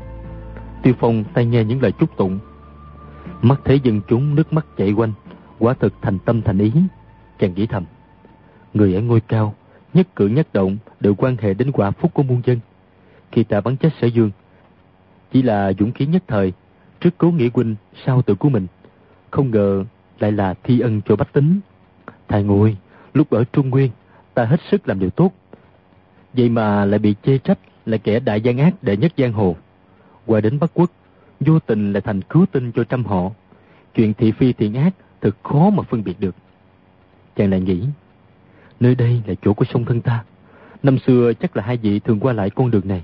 Tiêu Phong tai nghe những lời chúc tụng, mắt thấy dân chúng nước mắt chảy quanh, quả thực thành tâm thành ý. Chàng nghĩ thầm, người ở ngôi cao, nhất cử nhất động đều quan hệ đến quả phúc của muôn dân. Khi ta bắn chết Sở Dương, chỉ là dũng khí nhất thời, trước cứu nghĩa huynh, sau tự cứu mình. Không ngờ lại là thi ân cho bách tính. Thầy ngồi, lúc ở Trung Nguyên, ta hết sức làm điều tốt, vậy mà lại bị chê trách là kẻ đại gian ác đệ nhất giang hồ. Qua đến Bắc Quốc, vô tình lại thành cứu tinh cho trăm họ. Chuyện thị phi thiện ác thật khó mà phân biệt được. Chàng lại nghĩ, nơi đây là chỗ của song thân ta, năm xưa chắc là hai vị thường qua lại con đường này.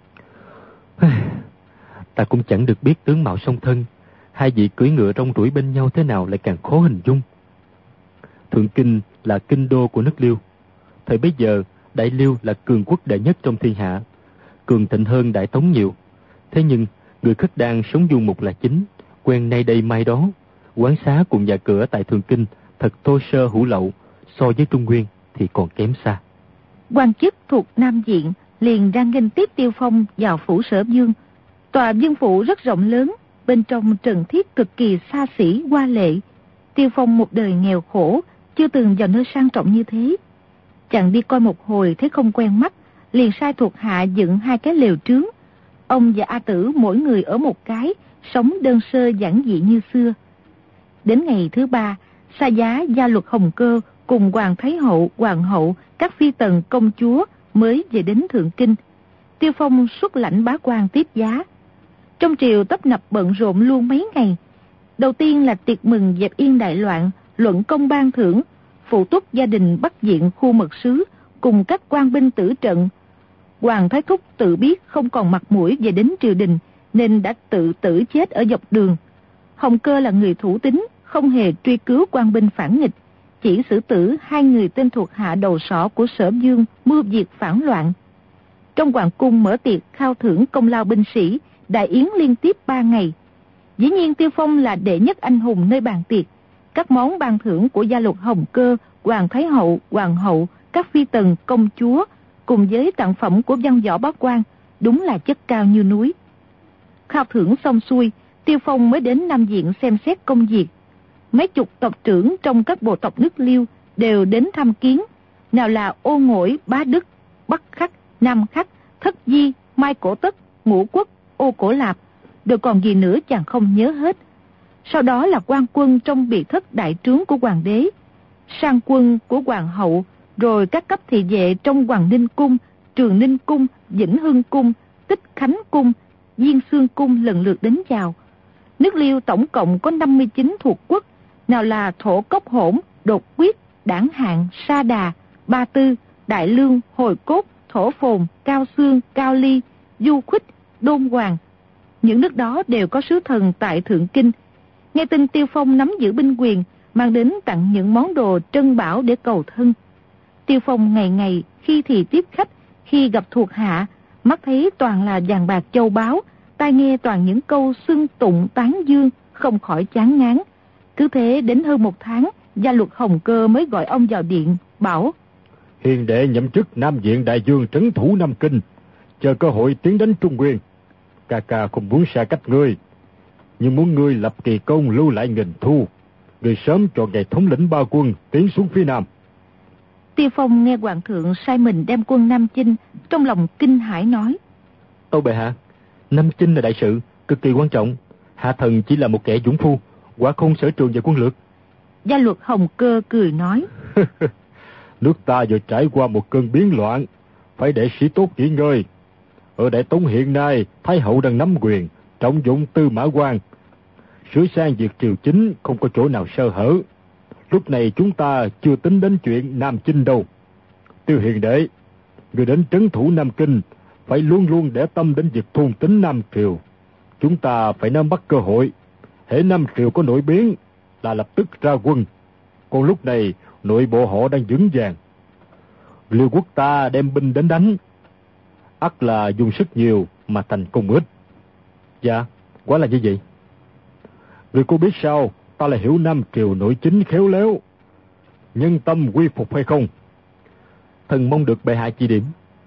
Ta cũng chẳng được biết tướng mạo song thân, hai vị cưỡi ngựa rong ruổi bên nhau thế nào lại càng khó hình dung. Thượng Kinh là kinh đô của nước Liêu. Thời bấy giờ, Đại Liêu là cường quốc đệ nhất trong thiên hạ, cường thịnh hơn Đại Tống nhiều. Thế nhưng, người Khất Đan sống du mục là chính, quen nay đây mai đó. Quán xá cùng nhà cửa tại Thượng Kinh thật thô sơ hủ lậu, so với Trung Nguyên thì còn kém xa. Quan chức thuộc Nam Diện liền ra nghênh tiếp Tiêu Phong vào phủ Sở Dương. Tòa Dương phủ rất rộng lớn, bên trong trần thiết cực kỳ xa xỉ hoa lệ. Tiêu Phong một đời nghèo khổ, chưa từng vào nơi sang trọng như thế. Chàng đi coi một hồi thấy không quen mắt, liền sai thuộc hạ dựng hai cái lều trướng. Ông và A Tử mỗi người ở một cái, sống đơn sơ giản dị như xưa. Đến ngày thứ ba, Sa Giá, Gia Luật Hồng Cơ cùng Hoàng Thái Hậu, Hoàng Hậu, các phi tần công chúa mới về đến Thượng Kinh. Tiêu Phong xuất lãnh bá quan tiếp giá. Trong triều tấp nập bận rộn luôn mấy ngày. Đầu tiên là tiệc mừng dẹp yên đại loạn, luận công ban thưởng, phụ túc gia đình Bắc Diện khu mật sứ cùng các quan binh tử trận. Hoàng Thái Thúc tự biết không còn mặt mũi về đến triều đình nên đã tự tử chết ở dọc đường. Hồng Cơ là người thủ tín, không hề truy cứu quan binh phản nghịch, chỉ xử tử hai người tên thuộc hạ đầu sỏ của Sở Dương mưu diệt phản loạn. Trong hoàng cung mở tiệc khao thưởng công lao binh sĩ, đại yến liên tiếp ba ngày. Dĩ nhiên Tiêu Phong là đệ nhất anh hùng nơi bàn tiệc. Các món ban thưởng của Gia Luật Hồng Cơ, Hoàng Thái Hậu, Hoàng Hậu, các phi tần, công chúa, cùng với tặng phẩm của văn võ bá quan, đúng là chất cao như núi. Khao thưởng xong xuôi, Tiêu Phong mới đến Nam Diện xem xét công việc. Mấy chục tộc trưởng trong các bộ tộc nước Liêu đều đến thăm kiến. Nào là Ô Ngỗi, Bá Đức, Bắc Khắc, Nam Khắc, Thất Di, Mai Cổ Tất, Ngũ Quốc, Ô Cổ Lạp, rồi còn gì nữa chàng không nhớ hết. Sau đó là quan quân trong biệt thất đại trướng của hoàng đế, sang quân của hoàng hậu, rồi các cấp thị vệ trong Hoàng Ninh Cung, Trường Ninh Cung, Vĩnh Hưng Cung, Tích Khánh Cung, Diên Xương Cung lần lượt đến chào. Nước Liêu tổng cộng có năm mươi chín thuộc quốc, nào là Thổ Cốc Hỗn, Đột Quyết, Đảng Hạng, Sa Đà, Ba Tư, Đại Lương, Hồi Cốt, Thổ Phồn, Cao Xương, Cao Ly, Du Khuích, Đôn Hoàng. Những nước đó đều có sứ thần tại Thượng Kinh. Nghe tin Tiêu Phong nắm giữ binh quyền, mang đến tặng những món đồ trân bảo để cầu thân. Tiêu Phong ngày ngày khi thì tiếp khách, khi gặp thuộc hạ, mắt thấy toàn là vàng bạc châu báu, tai nghe toàn những câu xưng tụng tán dương, không khỏi chán ngán. Cứ thế đến hơn một tháng, Gia Luật Hồng Cơ mới gọi ông vào điện, bảo: Hiền đệ nhậm chức Nam Diện Đại Dương trấn thủ Nam Kinh, chờ cơ hội tiến đánh Trung Nguyên. Ca ca không muốn xa cách ngươi, nhưng muốn ngươi lập kỳ công lưu lại nghìn thu, ngươi sớm chọn ngày thống lĩnh ba quân tiến xuống phía Nam. Tiêu Phong nghe hoàng thượng sai mình đem quân Nam chinh, trong lòng kinh hãi nói: Tâu bệ hạ, Nam chinh là đại sự cực kỳ quan trọng, hạ thần chỉ là một kẻ dũng phu, quả không sở trường về quân lược. Gia Luật Hồng Cơ cười nói: Nước ta vừa trải qua một cơn biến loạn, phải để sĩ tốt nghỉ ngơi. Ở Đại Tống hiện nay, Thái hậu đang nắm quyền, trọng dụng Tư Mã Quan, sửa sang việc triều chính không có chỗ nào sơ hở. Lúc này chúng ta chưa tính đến chuyện Nam chinh đâu. Tiêu hiền đệ, người đến trấn thủ Nam Kinh phải luôn luôn để tâm đến việc thôn tính Nam triều. Chúng ta phải nắm bắt cơ hội, hễ Nam triều có nổi biến là lập tức ra quân. Còn lúc này nội bộ họ đang vững vàng, Liêu quốc ta đem binh đến đánh, ắt là dùng sức nhiều mà thành công ít. Dạ, quả là như vậy. Người cô biết sao ta là hiểu Nam triều nội chính khéo léo, nhân tâm quy phục hay không? Thần mong được bệ hạ chỉ điểm.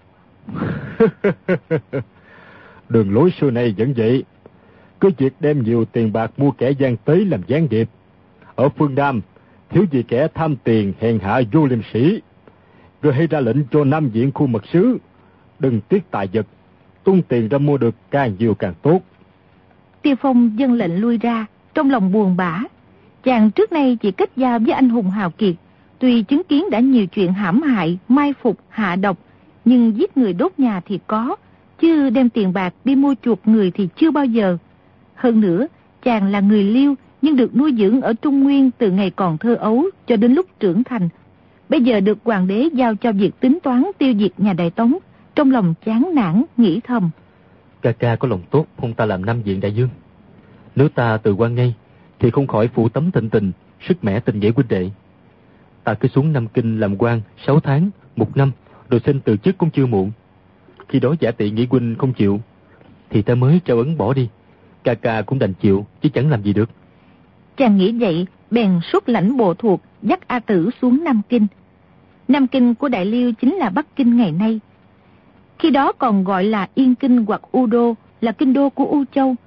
Đường lối xưa nay vẫn vậy, cứ việc đem nhiều tiền bạc mua kẻ gian tế làm gián điệp. Ở phương Nam thiếu gì kẻ tham tiền hèn hạ vô liêm sĩ, rồi hay ra lệnh cho Nam Diện khu mật sứ đừng tiếc tài vật, tung tiền ra mua được càng nhiều càng tốt. Tiêu Phong dâng lệnh lui ra, trong lòng buồn bã. Chàng trước nay chỉ kết giao với anh hùng hào kiệt, tuy chứng kiến đã nhiều chuyện hãm hại, mai phục, hạ độc, nhưng giết người đốt nhà thì có, chứ đem tiền bạc đi mua chuộc người thì chưa bao giờ. Hơn nữa, chàng là người Liêu nhưng được nuôi dưỡng ở Trung Nguyên từ ngày còn thơ ấu cho đến lúc trưởng thành. Bây giờ được hoàng đế giao cho việc tính toán tiêu diệt nhà Đại Tống, trong lòng chán nản nghĩ thầm: Ca ca có lòng tốt không ta làm Nam Diện Đại Dương. Nếu ta từ quan ngay thì không khỏi phụ tấm thịnh tình, sức mẻ tình nghĩa huynh đệ. Ta cứ xuống Nam Kinh làm quan sáu tháng, một năm, rồi xin từ chức cũng chưa muộn. Khi đó giả tị nghĩ huynh không chịu, thì ta mới trao ấn bỏ đi. Ca ca cũng đành chịu, chứ chẳng làm gì được. Chàng nghĩ vậy, bèn xuất lãnh bộ thuộc dắt A Tử xuống Nam Kinh. Nam Kinh của Đại Liêu chính là Bắc Kinh ngày nay. Khi đó còn gọi là Yên Kinh hoặc U Đô, là kinh đô của U Châu.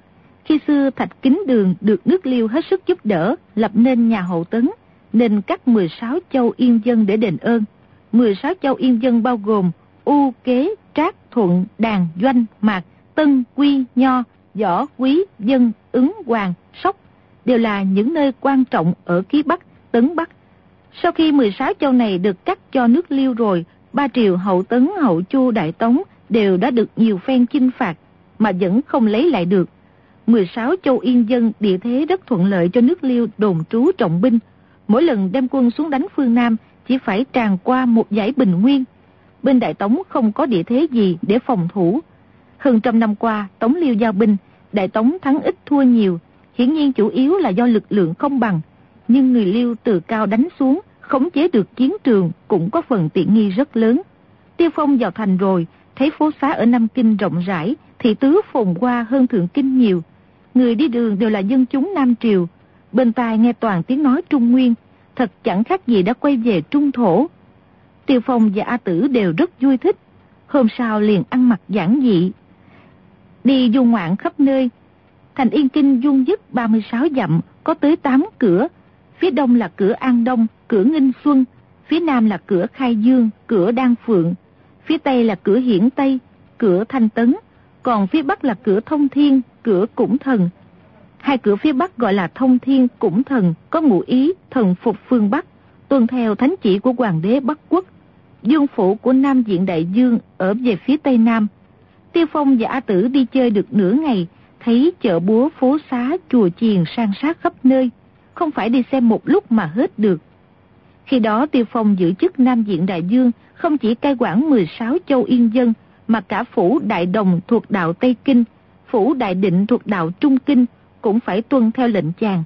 Khi xưa Thạch Kính Đường được nước Liêu hết sức giúp đỡ, lập nên nhà Hậu Tấn, nên cắt mười sáu châu yên dân để đền ơn. mười sáu châu yên dân bao gồm U, Kế, Trác, Thuận, Đàn, Doanh, Mạc, Tân, Quy, Nho, Võ, Quý, Dân, Ứng, Hoàng, Sóc, đều là những nơi quan trọng ở Ký Bắc, Tấn Bắc. Sau khi mười sáu châu này được cắt cho nước Liêu rồi, ba triều Hậu Tấn, Hậu Chu, Đại Tống đều đã được nhiều phen chinh phạt mà vẫn không lấy lại được. mười sáu châu yên dân địa thế rất thuận lợi cho nước Liêu đồn trú trọng binh. Mỗi lần đem quân xuống đánh phương Nam chỉ phải tràn qua một dải bình nguyên. Bên Đại Tống không có địa thế gì để phòng thủ. Hơn trăm năm qua, Tống Liêu giao binh, Đại Tống thắng ít thua nhiều, hiển nhiên chủ yếu là do lực lượng không bằng. Nhưng người Liêu từ cao đánh xuống, khống chế được chiến trường cũng có phần tiện nghi rất lớn. Tiêu Phong vào thành rồi, thấy phố xá ở Nam Kinh rộng rãi, thị tứ phồn hoa hơn Thượng Kinh nhiều. Người đi đường đều là dân chúng Nam Triều, bên tai nghe toàn tiếng nói Trung Nguyên, thật chẳng khác gì đã quay về Trung Thổ. Tiêu Phong và A Tử đều rất vui thích, hôm sau liền ăn mặc giản dị, đi du ngoạn khắp nơi. Thành Yên Kinh vuông vức ba mươi sáu dặm, có tới tám cửa. Phía đông là cửa An Đông, cửa Nghinh Xuân, phía nam là cửa Khai Dương, cửa Đan Phượng, phía tây là cửa Hiển Tây, cửa Thanh Tấn, còn phía bắc là cửa Thông Thiên, cửa Củng Thần. Hai cửa phía bắc gọi là Thông Thiên, Củng Thần, có ngụ ý thần phục phương Bắc, tuân theo thánh chỉ của hoàng đế Bắc Quốc. Dương phủ của Nam Diện Đại Dương ở về phía tây nam. Tiêu Phong và A Tử đi chơi được nửa ngày, thấy chợ búa, phố xá, chùa chiền san sát khắp nơi, không phải đi xem một lúc mà hết được. Khi đó Tiêu Phong giữ chức Nam Diện Đại Dương, không chỉ cai quản mười sáu châu yên dân, mà cả phủ Đại Đồng thuộc đạo Tây Kinh, phủ Đại Định thuộc đạo Trung Kinh cũng phải tuân theo lệnh chàng.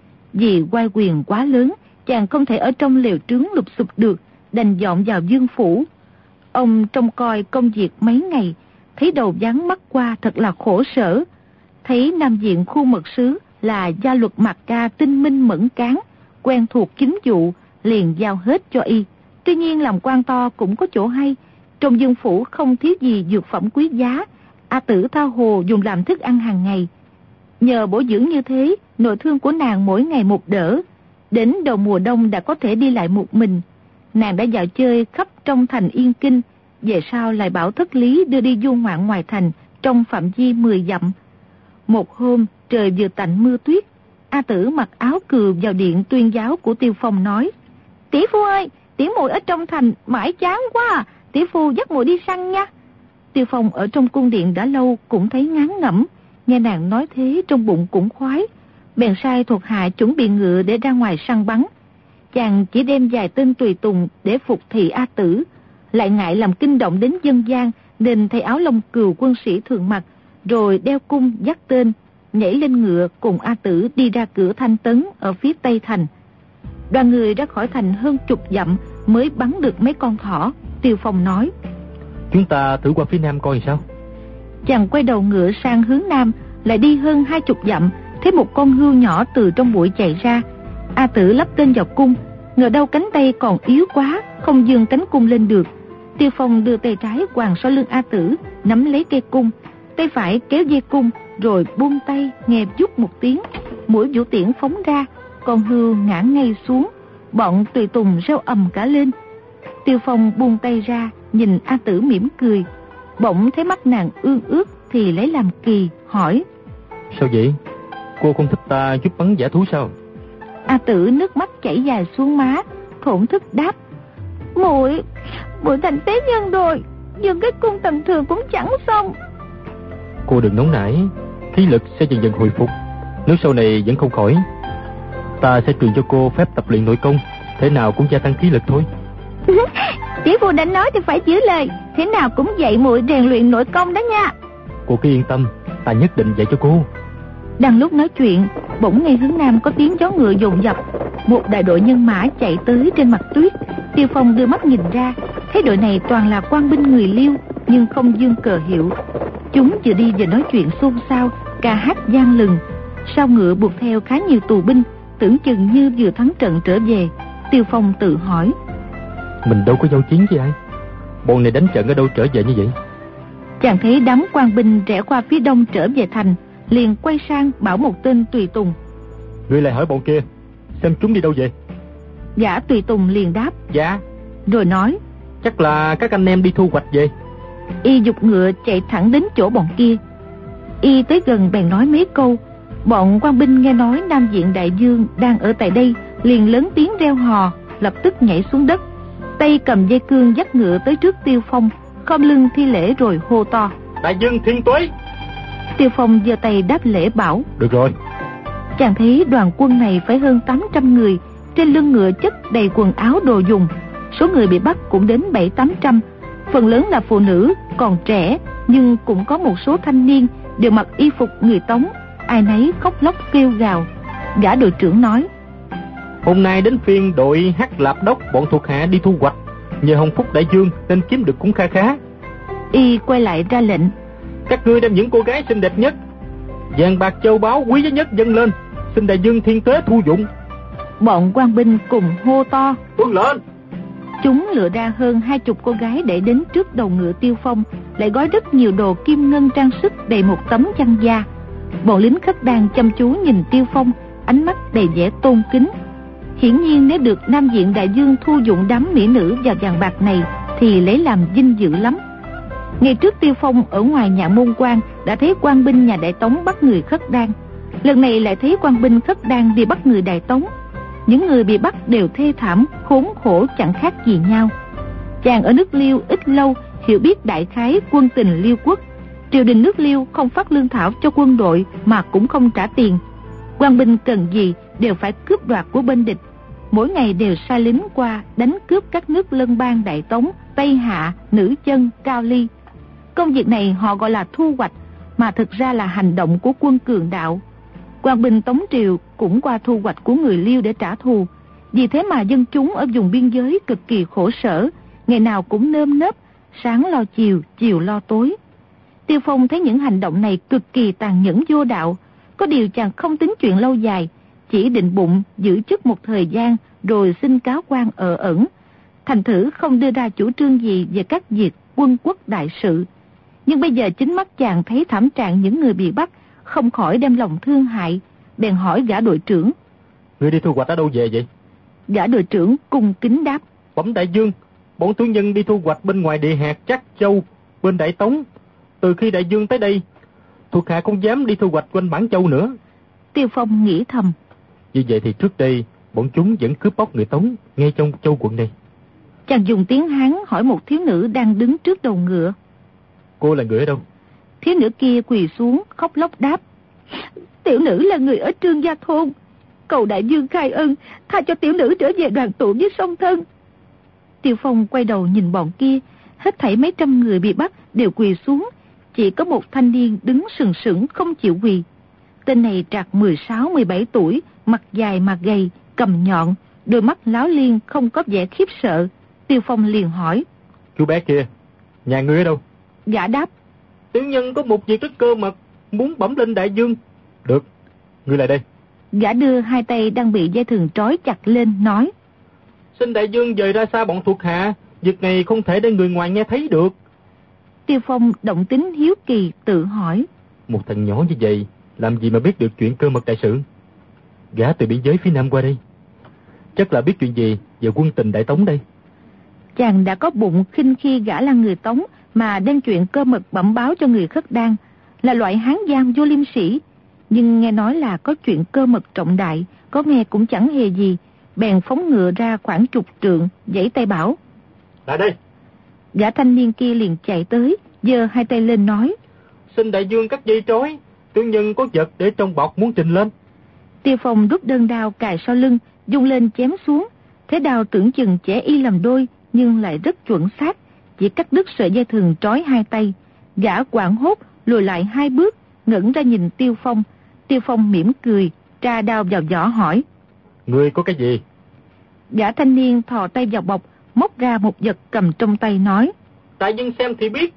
Vì oai quyền quá lớn, chàng không thể ở trong lều trướng lụp xụp được, đành dọn vào dương phủ. Ông trông coi công việc mấy ngày, thấy đầu ván mắt qua thật là khổ sở. Thấy Nam Diện khu mật sứ là gia luật Mạc Ca tinh minh mẫn cán, quen thuộc chính vụ, liền giao hết cho y. Tuy nhiên làm quan to cũng có chỗ hay, trong dương phủ không thiếu gì dược phẩm quý giá, A Tử tha hồ dùng làm thức ăn hàng ngày. Nhờ bổ dưỡng như thế, nội thương của nàng mỗi ngày một đỡ. Đến đầu mùa đông đã có thể đi lại một mình. Nàng đã dạo chơi khắp trong thành Yên Kinh, về sau lại bảo thất lý đưa đi du ngoạn ngoài thành trong phạm vi mười dặm. Một hôm trời vừa tạnh mưa tuyết, A Tử mặc áo cừu vào điện tuyên giáo của Tiêu Phong nói: "Tỷ phu ơi, tỷ muội ở trong thành mãi chán quá à, tỷ phu dắt muội đi săn nha." Tiêu Phong ở trong cung điện đã lâu cũng thấy ngán ngẩm, nghe nàng nói thế trong bụng cũng khoái, bèn sai thuộc hạ chuẩn bị ngựa để ra ngoài săn bắn. Chàng chỉ đem vài tên tùy tùng để phục thị A Tử, lại ngại làm kinh động đến dân gian nên thay áo lông cừu quân sĩ thường mặc, rồi đeo cung dắt tên, nhảy lên ngựa cùng A Tử đi ra cửa Thanh Tấn ở phía tây thành. Đoàn người ra khỏi thành hơn chục dặm mới bắn được mấy con thỏ. Tiêu Phong nói: "Chúng ta thử qua phía nam coi sao." Chàng quay đầu ngựa sang hướng nam, lại đi hơn hai chục dặm, thấy một con hươu nhỏ từ trong bụi chạy ra. A Tử lắp tên vào cung, ngờ đâu cánh tay còn yếu quá, không giương cánh cung lên được. Tiêu Phong đưa tay trái quàng sau lưng A Tử, nắm lấy cây cung, tay phải kéo dây cung, rồi buông tay nghe vút một tiếng, mũi vũ tiễn phóng ra, con hươu ngã ngay xuống, bọn tùy tùng reo ầm cả lên. Tiêu Phong buông tay ra, nhìn A Tử mỉm cười, bỗng thấy mắt nàng ương ướt thì lấy làm kỳ, hỏi: "Sao vậy? Cô không thích ta giúp bắn dã thú sao?" A Tử nước mắt chảy dài xuống má, thổn thức đáp: "Muội, muội thành phế nhân rồi, nhưng cái cung tầm thường cũng chẳng xong." "Cô đừng nóng nảy, khí lực sẽ dần dần hồi phục. Nếu sau này vẫn không khỏi, ta sẽ truyền cho cô phép tập luyện nội công, thế nào cũng gia tăng khí lực thôi." "Tỷ phu đã nói thì phải giữ lời, thế nào cũng dạy muội rèn luyện nội công đó nha." "Cô cứ yên tâm, ta nhất định dạy cho cô." Đang lúc nói chuyện, bỗng nghe hướng nam có tiếng gió ngựa dồn dập, một đại đội nhân mã chạy tới trên mặt tuyết. Tiêu Phong đưa mắt nhìn ra, thấy đội này toàn là quan binh người Liêu, nhưng không dương cờ hiệu. Chúng vừa đi vừa nói chuyện xôn xao, ca hát vang lừng. Sau ngựa buộc theo khá nhiều tù binh, tưởng chừng như vừa thắng trận trở về. Tiêu Phong tự hỏi: "Mình đâu có giao chiến với ai? Bọn này đánh trận ở đâu trở về như vậy?" Chàng thấy đám quan binh rẽ qua phía đông trở về thành, liền quay sang bảo một tên tùy tùng: Ngươi lại hỏi bọn kia xem chúng đi đâu vậy? Gã tùy tùng liền đáp: Dạ. Rồi nói: Chắc là các anh em đi thu hoạch vậy. Y giục ngựa chạy thẳng đến chỗ bọn kia. Y tới gần bèn nói mấy câu. Bọn quan binh nghe nói Nam Diện Đại Dương đang ở tại đây, liền lớn tiếng reo hò, lập tức nhảy xuống đất, tay cầm dây cương dắt ngựa tới trước Tiêu Phong, khom lưng thi lễ rồi hô to: Đại Dương thiên tuế. Tiêu Phong giơ tay đáp lễ bảo: Được rồi. Chàng thấy đoàn quân này phải hơn tám trăm người, trên lưng ngựa chất đầy quần áo đồ dùng. Số người bị bắt cũng đến bảy tám trăm, phần lớn là phụ nữ còn trẻ, nhưng cũng có một số thanh niên đều mặc y phục người Tống, ai nấy khóc lóc kêu gào. Gã đội trưởng nói: Hôm nay đến phiên đội Hắc Lạp Đốc bọn thuộc hạ đi thu hoạch, nhờ Hồng Phúc Đại Dương nên kiếm được cũng kha khá. Y quay lại ra lệnh: Các ngươi đem những cô gái xinh đẹp nhất, vàng bạc châu báu quý giá nhất dâng lên, xin Đại Dương thiên tế thu dụng. Bọn quan binh cùng hô to: Tuân lệnh. Chúng lựa ra hơn hai chục cô gái để đến trước đầu ngựa Tiêu Phong, lại gói rất nhiều đồ kim ngân trang sức đầy một tấm chăn da. Bọn lính khất đan chăm chú nhìn Tiêu Phong, ánh mắt đầy vẻ tôn kính. Hiển nhiên nếu được Nam Diện Đại Dương thu dụng đám mỹ nữ và vàng bạc này thì lấy làm vinh dự lắm. Ngày trước Tiêu Phong ở ngoài nhà môn quan đã thấy quan binh nhà Đại Tống bắt người khất đan, lần này lại thấy quan binh khất đan đi bắt người Đại Tống. Những người bị bắt đều thê thảm, khốn khổ chẳng khác gì nhau. Chàng ở nước Liêu ít lâu, hiểu biết đại khái quân tình Liêu quốc. Triều đình nước Liêu không phát lương thảo cho quân đội mà cũng không trả tiền. Quan binh cần gì đều phải cướp đoạt của bên địch. Mỗi ngày đều sai lính qua đánh cướp các nước lân bang Đại Tống, Tây Hạ, Nữ Chân, Cao Ly. Công việc này họ gọi là thu hoạch, mà thực ra là hành động của quân cường đạo. Quan binh Tống Triều cũng qua thu hoạch của người Liêu để trả thù. Vì thế mà dân chúng ở vùng biên giới cực kỳ khổ sở, ngày nào cũng nơm nớp, sáng lo chiều, chiều lo tối. Tiêu Phong thấy những hành động này cực kỳ tàn nhẫn vô đạo. Có điều chàng không tính chuyện lâu dài, chỉ định bụng giữ chức một thời gian rồi xin cáo quan ở ẩn, thành thử không đưa ra chủ trương gì về các việc quân quốc đại sự. Nhưng bây giờ chính mắt chàng thấy thảm trạng những người bị bắt, không khỏi đem lòng thương hại, bèn hỏi gã đội trưởng: Ngươi đi thu hoạch ở đâu về vậy? Gã đội trưởng cung kính đáp: Bẩm Đại Dương, bọn tiểu nhân đi thu hoạch bên ngoài địa hạt Trắc Châu, bên Đại Tống. Từ khi Đại Dương tới đây, thuộc hạ không dám đi thu hoạch quanh Bản Châu nữa. Tiêu Phong nghĩ thầm: Như vậy thì trước đây bọn chúng vẫn cướp bóc người Tống ngay trong châu quận này. Chàng dùng tiếng Hán hỏi một thiếu nữ đang đứng trước đầu ngựa: Cô là người ở đâu? Thiếu nữ kia quỳ xuống khóc lóc đáp: Tiểu nữ là người ở Trương Gia Thôn, cầu Đại Dương khai ân, tha cho tiểu nữ trở về đoàn tụ với song thân. Tiêu Phong quay đầu nhìn bọn kia, hết thảy mấy trăm người bị bắt đều quỳ xuống, chỉ có một thanh niên đứng sừng sững không chịu quỳ. Tên này trạc mười sáu mười bảy tuổi, mặt dài mặt gầy, cầm nhọn, đôi mắt láo liên không có vẻ khiếp sợ. Tiêu Phong liền hỏi: Chú bé kia, nhà ngươi ở đâu? Gã đáp: Tiểu nhân có một việc rất cơ mật, muốn bẩm lên Đại Dương. Được, ngươi lại đây. Gã đưa hai tay đang bị dây thừng trói chặt lên, nói: Xin Đại Dương dời ra xa bọn thuộc hạ, việc này không thể để người ngoài nghe thấy được. Tiêu Phong động tính hiếu kỳ tự hỏi: Một thằng nhỏ như vậy, làm gì mà biết được chuyện cơ mật đại sự? Gã từ biên giới phía Nam qua đây, chắc là biết chuyện gì về quân tình Đại Tống đây. Chàng đã có bụng khinh khi gã là người Tống mà đem chuyện cơ mật bẩm báo cho người khất đan, là loại hán giang vô liêm sỉ. Nhưng nghe nói là có chuyện cơ mật trọng đại, có nghe cũng chẳng hề gì, bèn phóng ngựa ra khoảng chục trượng, giãy tay bảo: Lại đây. Gã thanh niên kia liền chạy tới, giơ hai tay lên nói: Xin Đại Dương cắt dây trói, tiểu nhân có vật để trong bọc muốn trình lên. Tiêu Phong rút đơn đao cài sau lưng, dung lên chém xuống. Thế đao tưởng chừng chẻ y làm đôi, nhưng lại rất chuẩn xác, chỉ cắt đứt sợi dây thừng trói hai tay. Gã hoảng hốt lùi lại hai bước, ngẩng ra nhìn Tiêu Phong. Tiêu Phong mỉm cười, tra đao vào vỏ hỏi: Ngươi có cái gì? Gã thanh niên thò tay vào bọc, móc ra một vật cầm trong tay nói: Đại Dương xem thì biết.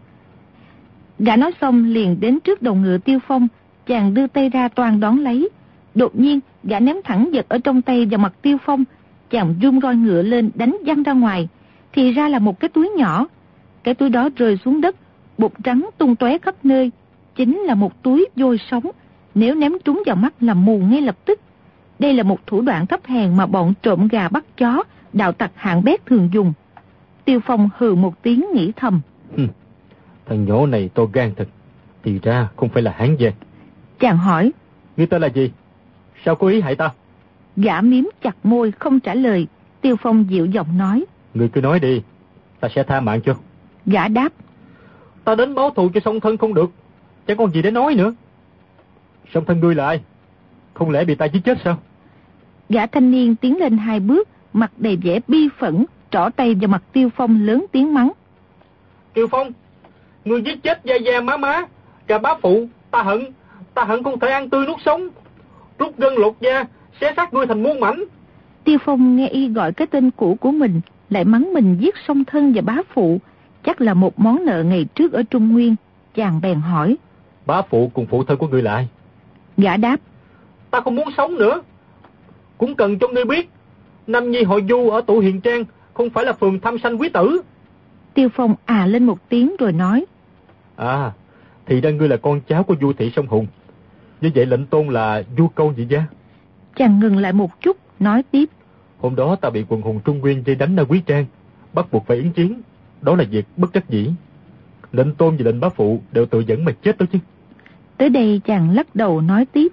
Gã nói xong liền đến trước đầu ngựa Tiêu Phong, chàng đưa tay ra toan đón lấy. Đột nhiên gã ném thẳng vật ở trong tay vào mặt Tiêu Phong, chàng rung roi ngựa lên đánh văng ra ngoài, thì ra là một cái túi nhỏ. Cái túi đó rơi xuống đất, bột trắng tung tóe khắp nơi, chính là một túi vôi sống. nếu ném trúng vào mắt là mù ngay lập tức. Đây là một thủ đoạn thấp hèn mà bọn trộm gà bắt chó, đạo tặc hạng bét thường dùng. Tiêu Phong hừ một tiếng nghĩ thầm. Hừm, thằng nhỏ này to gan thật, thì ra không phải là Hán Giang. Chàng hỏi, ngươi tên là gì? Sao có ý hại ta? Gã miếm chặt môi không trả lời. Tiêu Phong dịu giọng nói, ngươi cứ nói đi, ta sẽ tha mạng cho. Gã đáp, ta đến báo thù cho song thân không được, chẳng còn gì để nói nữa. Song thân ngươi là ai? Không lẽ bị ta giết chết sao? Gã thanh niên tiến lên hai bước, mặt đầy vẻ bi phẫn, trỏ tay vào mặt Tiêu Phong lớn tiếng mắng. Tiêu Phong, ngươi giết chết gia gia má má, cả bá phụ, ta hận, ta hận không thể ăn tươi nuốt sống, rút gân lột da, xé xác ngươi thành muôn mảnh. Tiêu Phong nghe y gọi cái tên cũ của mình, lại mắng mình giết song thân và bá phụ, chắc là một món nợ ngày trước ở Trung Nguyên. Chàng bèn hỏi, bá phụ cùng phụ thân của ngươi là ai? Gã đáp, ta không muốn sống nữa. Cũng cần cho ngươi biết, Nam Nhi họ Du ở Tụ Hiền Trang, không phải là phường Tham Sanh Quý Tử. Tiêu Phong à lên một tiếng rồi nói, À, thì ra ngươi là con cháu của Du thị Sông Hùng. Như vậy lệnh tôn là Du Câu Nhị Gia. Chàng ngừng lại một chút, nói tiếp, hôm đó ta bị quần hùng Trung Nguyên vây đánh ở Quý Trang, bắt buộc phải ứng chiến. Đó là việc bất đắc dĩ. Lệnh tôn và lệnh bá phụ đều tự dẫn mà chết đó chứ. Tới đây chàng lắc đầu nói tiếp,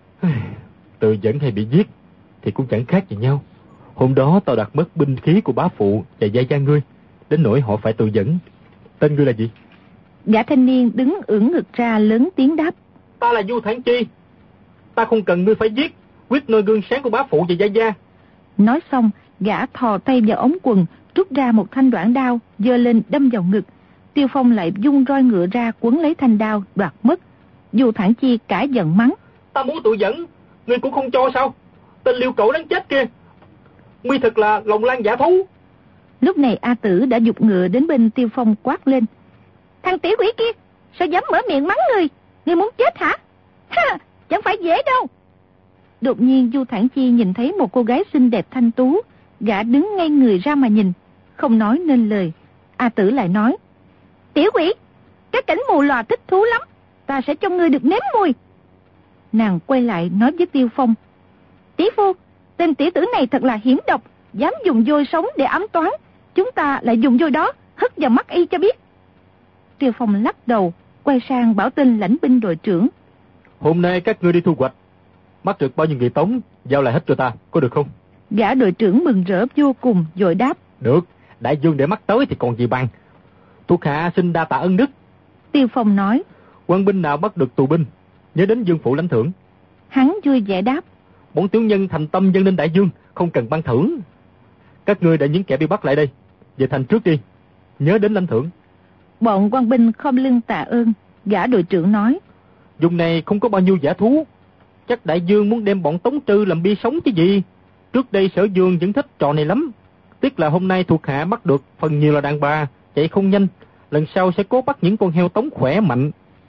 tự dẫn hay bị giết thì cũng chẳng khác gì nhau. Hôm đó tao đặt mất binh khí của bá phụ và gia gia ngươi, đến nỗi họ phải tự dẫn. Tên ngươi là gì? Gã thanh niên đứng ưỡn ngực ra lớn tiếng đáp, ta là Du Thản Chi. Ta không cần ngươi phải giết, quyết nơi gương sáng của bá phụ và gia gia. Nói xong, gã thò tay vào ống quần, rút ra một thanh đoạn đao, giơ lên đâm vào ngực. Tiêu Phong lại dung roi ngựa ra quấn lấy thanh đao, đoạt mất. Du Thản Chi cả giận mắng, ta muốn tự dẫn, ngươi cũng không cho sao? Tên liêu cẩu đáng chết kia, ngươi thật là lòng lan giả thú. Lúc này A Tử đã giục ngựa đến bên Tiêu Phong quát lên, thằng tiểu quỷ kia, sao dám mở miệng mắng ngươi? Ngươi muốn chết hả? Ha, chẳng phải dễ đâu. Đột nhiên Du Thản Chi nhìn thấy một cô gái xinh đẹp thanh tú, gã đứng ngay người ra mà nhìn, không nói nên lời. A Tử lại nói, tiểu quỷ, cái cảnh mù lòa thích thú lắm, ta sẽ cho ngươi được nếm mùi. Nàng quay lại nói với Tiêu Phong, tỷ phu, tên tiểu tử này thật là hiểm độc, dám dùng vôi sống để ám toán, chúng ta lại dùng vôi đó hất vào mắt y cho biết. Tiêu Phong lắc đầu, quay sang bảo tên lãnh binh đội trưởng, hôm nay các ngươi đi thu hoạch, bắt được bao nhiêu người tống, giao lại hết cho ta, có được không? Gã đội trưởng mừng rỡ vô cùng, vội đáp, được, đại vương để mắt tới thì còn gì bằng. Thuộc hạ xin đa tạ ân đức. Tiêu Phong nói, quân binh nào bắt được tù binh, nhớ đến vương phủ lãnh thưởng. Hắn vui vẻ đáp, bọn tiểu nhân thành tâm dâng lên đại vương, không cần ban thưởng. Các ngươi đã những kẻ bị bắt lại đây, về thành trước đi, nhớ đến lãnh thưởng. Bọn quan binh khom lưng tạ ơn. Gã đội trưởng nói, vùng này không có bao nhiêu giả thú, chắc đại vương muốn đem bọn Tống Trư làm bia sống chứ gì. Trước đây Sở Vương vẫn thích trò này lắm, tiếc là hôm nay thuộc hạ bắt được phần nhiều là đàn bà, chạy không nhanh, lần sau sẽ cố bắt những con heo Tống khỏe mạnh.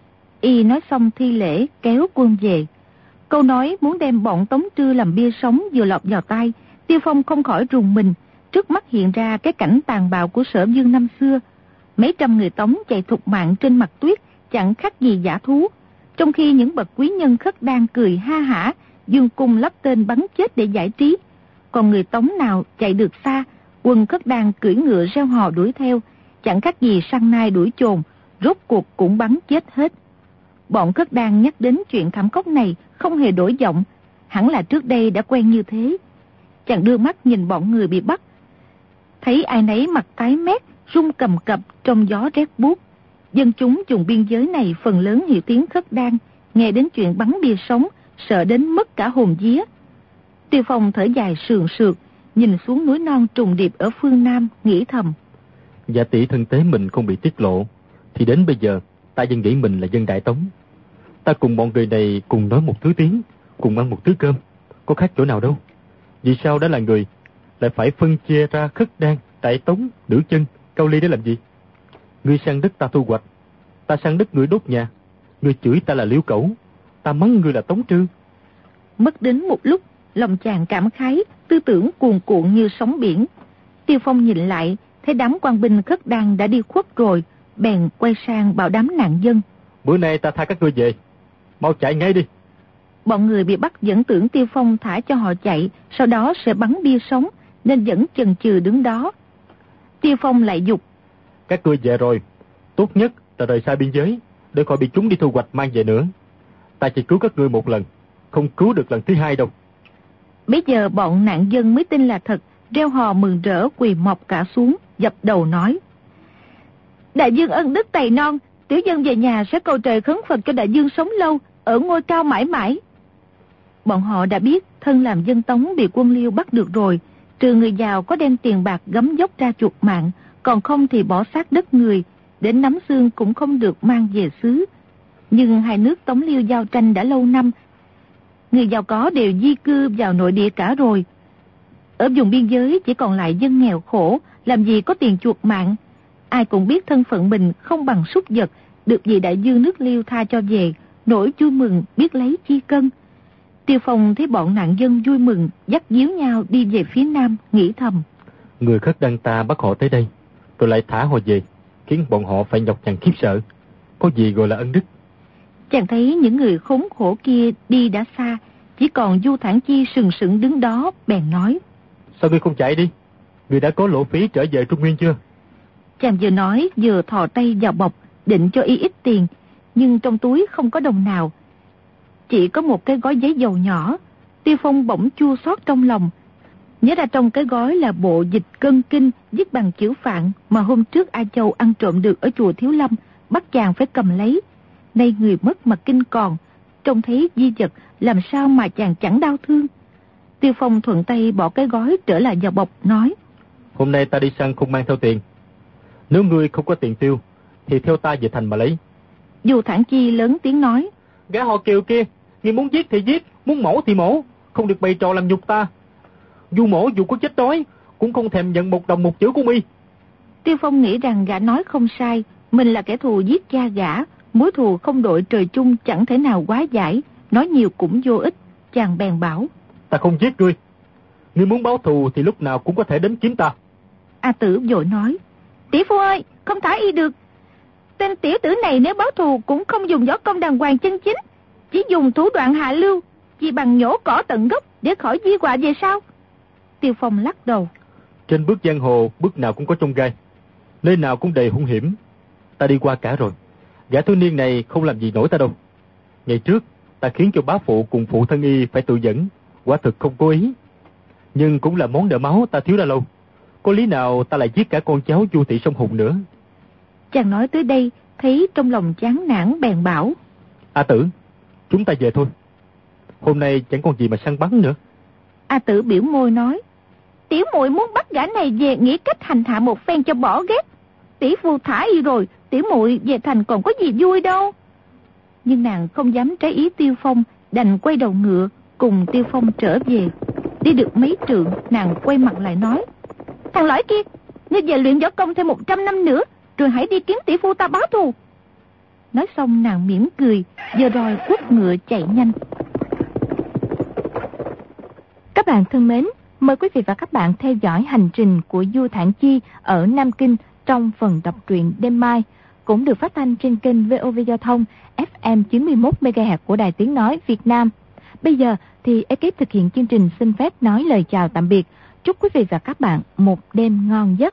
Y nói xong thi lễ kéo quân về. Câu nói muốn đem bọn Tống Trư làm bia sống vừa lọt vào tai, Tiêu Phong không khỏi rùng mình. Trước mắt hiện ra cái cảnh tàn bạo của Sở Vương năm xưa, mấy trăm người Tống chạy thục mạng trên mặt tuyết, chẳng khác gì dã thú. Trong khi những bậc quý nhân khất đan cười ha hả, dương cung lắp tên bắn chết để giải trí. Còn người Tống nào chạy được xa, quân khất đan cưỡi ngựa reo hò đuổi theo, chẳng khác gì săn nai đuổi chồn, rốt cuộc cũng bắn chết hết. Bọn khất đan nhắc đến chuyện thảm khốc này không hề đổi giọng, hẳn là trước đây đã quen như thế. Chàng đưa mắt nhìn bọn người bị bắt, thấy ai nấy mặt tái mét, run cầm cập trong gió rét buốt. Dân chúng vùng biên giới này phần lớn hiểu tiếng khất đan, nghe đến chuyện bắn bia sống, sợ đến mất cả hồn vía. Tiêu Phong thở dài sườn sượt, nhìn xuống núi non trùng điệp ở phương Nam, nghĩ thầm, giả tỷ thân tế mình không bị tiết lộ, thì đến bây giờ ta vẫn nghĩ mình là dân Đại Tống. Ta cùng bọn người này cùng nói một thứ tiếng, cùng ăn một thứ cơm, có khác chỗ nào đâu. Vì sao đã là người lại phải phân chia ra khất đan, Đại Tống, Nữ Chân, Cao Ly để làm gì? Ngươi sang đất ta thu hoạch, ta sang đất ngươi đốt nhà. Ngươi chửi ta là liễu cẩu, ta mắng ngươi là Tống Trư. Mất đến một lúc, lòng chàng cảm khái, tư tưởng cuồn cuộn như sóng biển. Tiêu Phong nhìn lại, thấy đám quan binh khất đan đã đi khuất rồi, bèn quay sang bảo đám nạn dân, bữa nay ta tha các ngươi về, mau chạy ngay đi, Bọn người bị bắt vẫn tưởng Tiêu Phong thả cho họ chạy, sau đó sẽ bắn bia sống, nên vẫn chần chừ đứng đó. Tiêu Phong lại dục: Các ngươi về rồi, tốt nhất là rời xa biên giới, để khỏi bị chúng đi thu hoạch mang về nữa. Ta chỉ cứu các ngươi một lần, không cứu được lần thứ hai đâu. Bây giờ bọn nạn dân mới tin là thật, reo hò mừng rỡ quỳ mọc cả xuống, dập đầu nói: Đại dương ân đức tày non, tiểu dân về nhà sẽ cầu trời khấn Phật cho đại dương sống lâu, ở ngôi cao mãi mãi. Bọn họ đã biết thân làm dân Tống bị quân Liêu bắt được rồi, trừ người giàu có đem tiền bạc gấm dốc ra chuộc mạng, còn không thì bỏ xác đất người, đến nắm xương cũng không được mang về xứ. Nhưng hai nước Tống Liêu giao tranh đã lâu năm, người giàu có đều di cư vào nội địa cả rồi. Ở vùng biên giới chỉ còn lại dân nghèo khổ, làm gì có tiền chuộc mạng. Ai cũng biết thân phận mình không bằng súc vật, được vị đại dương nước Liêu tha cho về, nỗi vui mừng biết lấy chi cân. Tiêu Phong thấy bọn nạn dân vui mừng, dắt díu nhau đi về phía nam, nghĩ thầm: Người khất đăng ta bắt họ tới đây, rồi lại thả họ về, khiến bọn họ phải nhọc nhằn khiếp sợ. Có gì gọi là ân đức? Chàng thấy những người khốn khổ kia đi đã xa, chỉ còn Du Thản Chi sừng sững đứng đó, bèn nói: Sao ngươi không chạy đi? Ngươi đã có lộ phí trở về Trung Nguyên chưa? Chàng vừa nói vừa thò tay vào bọc, định cho y ít tiền, nhưng trong túi không có đồng nào, chỉ có một cái gói giấy dầu nhỏ. Tiêu Phong bỗng chua xót trong lòng, nhớ ra trong cái gói là bộ dịch cân kinh viết bằng chữ Phạn mà hôm trước A Châu ăn trộm được ở chùa Thiếu Lâm, bắt chàng phải cầm lấy. Nay người mất mà kinh còn, trông thấy di vật làm sao mà chàng chẳng đau thương. Tiêu Phong thuận tay bỏ cái gói trở lại vào bọc, nói: Hôm nay ta đi săn không mang theo tiền, nếu ngươi không có tiền tiêu thì theo ta về thành mà lấy. Du Thản Chi lớn tiếng nói: Gã họ Kiều kia, ngươi muốn giết thì giết, muốn mổ thì mổ, không được bày trò làm nhục ta. Du mổ dù có chết đói cũng không thèm nhận một đồng một chữ của mi. Tiêu Phong nghĩ rằng gã nói không sai, mình là kẻ thù giết cha gã, mối thù không đội trời chung chẳng thể nào hóa giải, nói nhiều cũng vô ích. Chàng bèn bảo: Ta không giết ngươi, ngươi muốn báo thù thì lúc nào cũng có thể đến kiếm ta. A Tử vội nói: Tỷ phu ơi, không thả y được. Tên tiểu tử này nếu báo thù cũng không dùng võ công đàng hoàng chân chính, chỉ dùng thủ đoạn hạ lưu, chỉ bằng nhổ cỏ tận gốc để khỏi di họa về sau. Tiêu Phong lắc đầu: Trên bước giang hồ bước nào cũng có chông gai, nơi nào cũng đầy hung hiểm. Ta đi qua cả rồi, gã thiếu niên này không làm gì nổi ta đâu. Ngày trước ta khiến cho bá phụ cùng phụ thân y phải tự dẫn, quả thực không cố ý, nhưng cũng là món nợ máu ta thiếu đã lâu. Có lý nào ta lại giết cả con cháu Chu thị Sông Hùng nữa? Chàng nói tới đây thấy trong lòng chán nản, bèn bảo: A Tử, chúng ta về thôi, hôm nay chẳng còn gì mà săn bắn nữa. A Tử biểu môi nói: Tiểu muội muốn bắt gã này về nghĩ cách hành hạ một phen cho bỏ ghét. Tỷ phu thả y rồi, tiểu muội về thành còn có gì vui đâu. Nhưng nàng không dám trái ý Tiêu Phong, đành quay đầu ngựa cùng Tiêu Phong trở về. Đi được mấy trượng, nàng quay mặt lại nói: Thằng lõi kia, ngươi về luyện võ công thêm một trăm năm nữa, rồi hãy đi kiếm tỷ phu ta báo thù. Nói xong nàng mỉm cười, giờ rồi quất ngựa chạy nhanh. Các bạn thân mến, mời quý vị và các bạn theo dõi hành trình của Du Thản Chi ở Nam Kinh trong phần đọc truyện đêm mai, cũng được phát thanh trên kênh vê o vê Giao thông ép em chín mươi mốt mê ga héc của Đài Tiếng Nói Việt Nam. Bây giờ thì ekip thực hiện chương trình xin phép nói lời chào tạm biệt. Chúc quý vị và các bạn một đêm ngon giấc.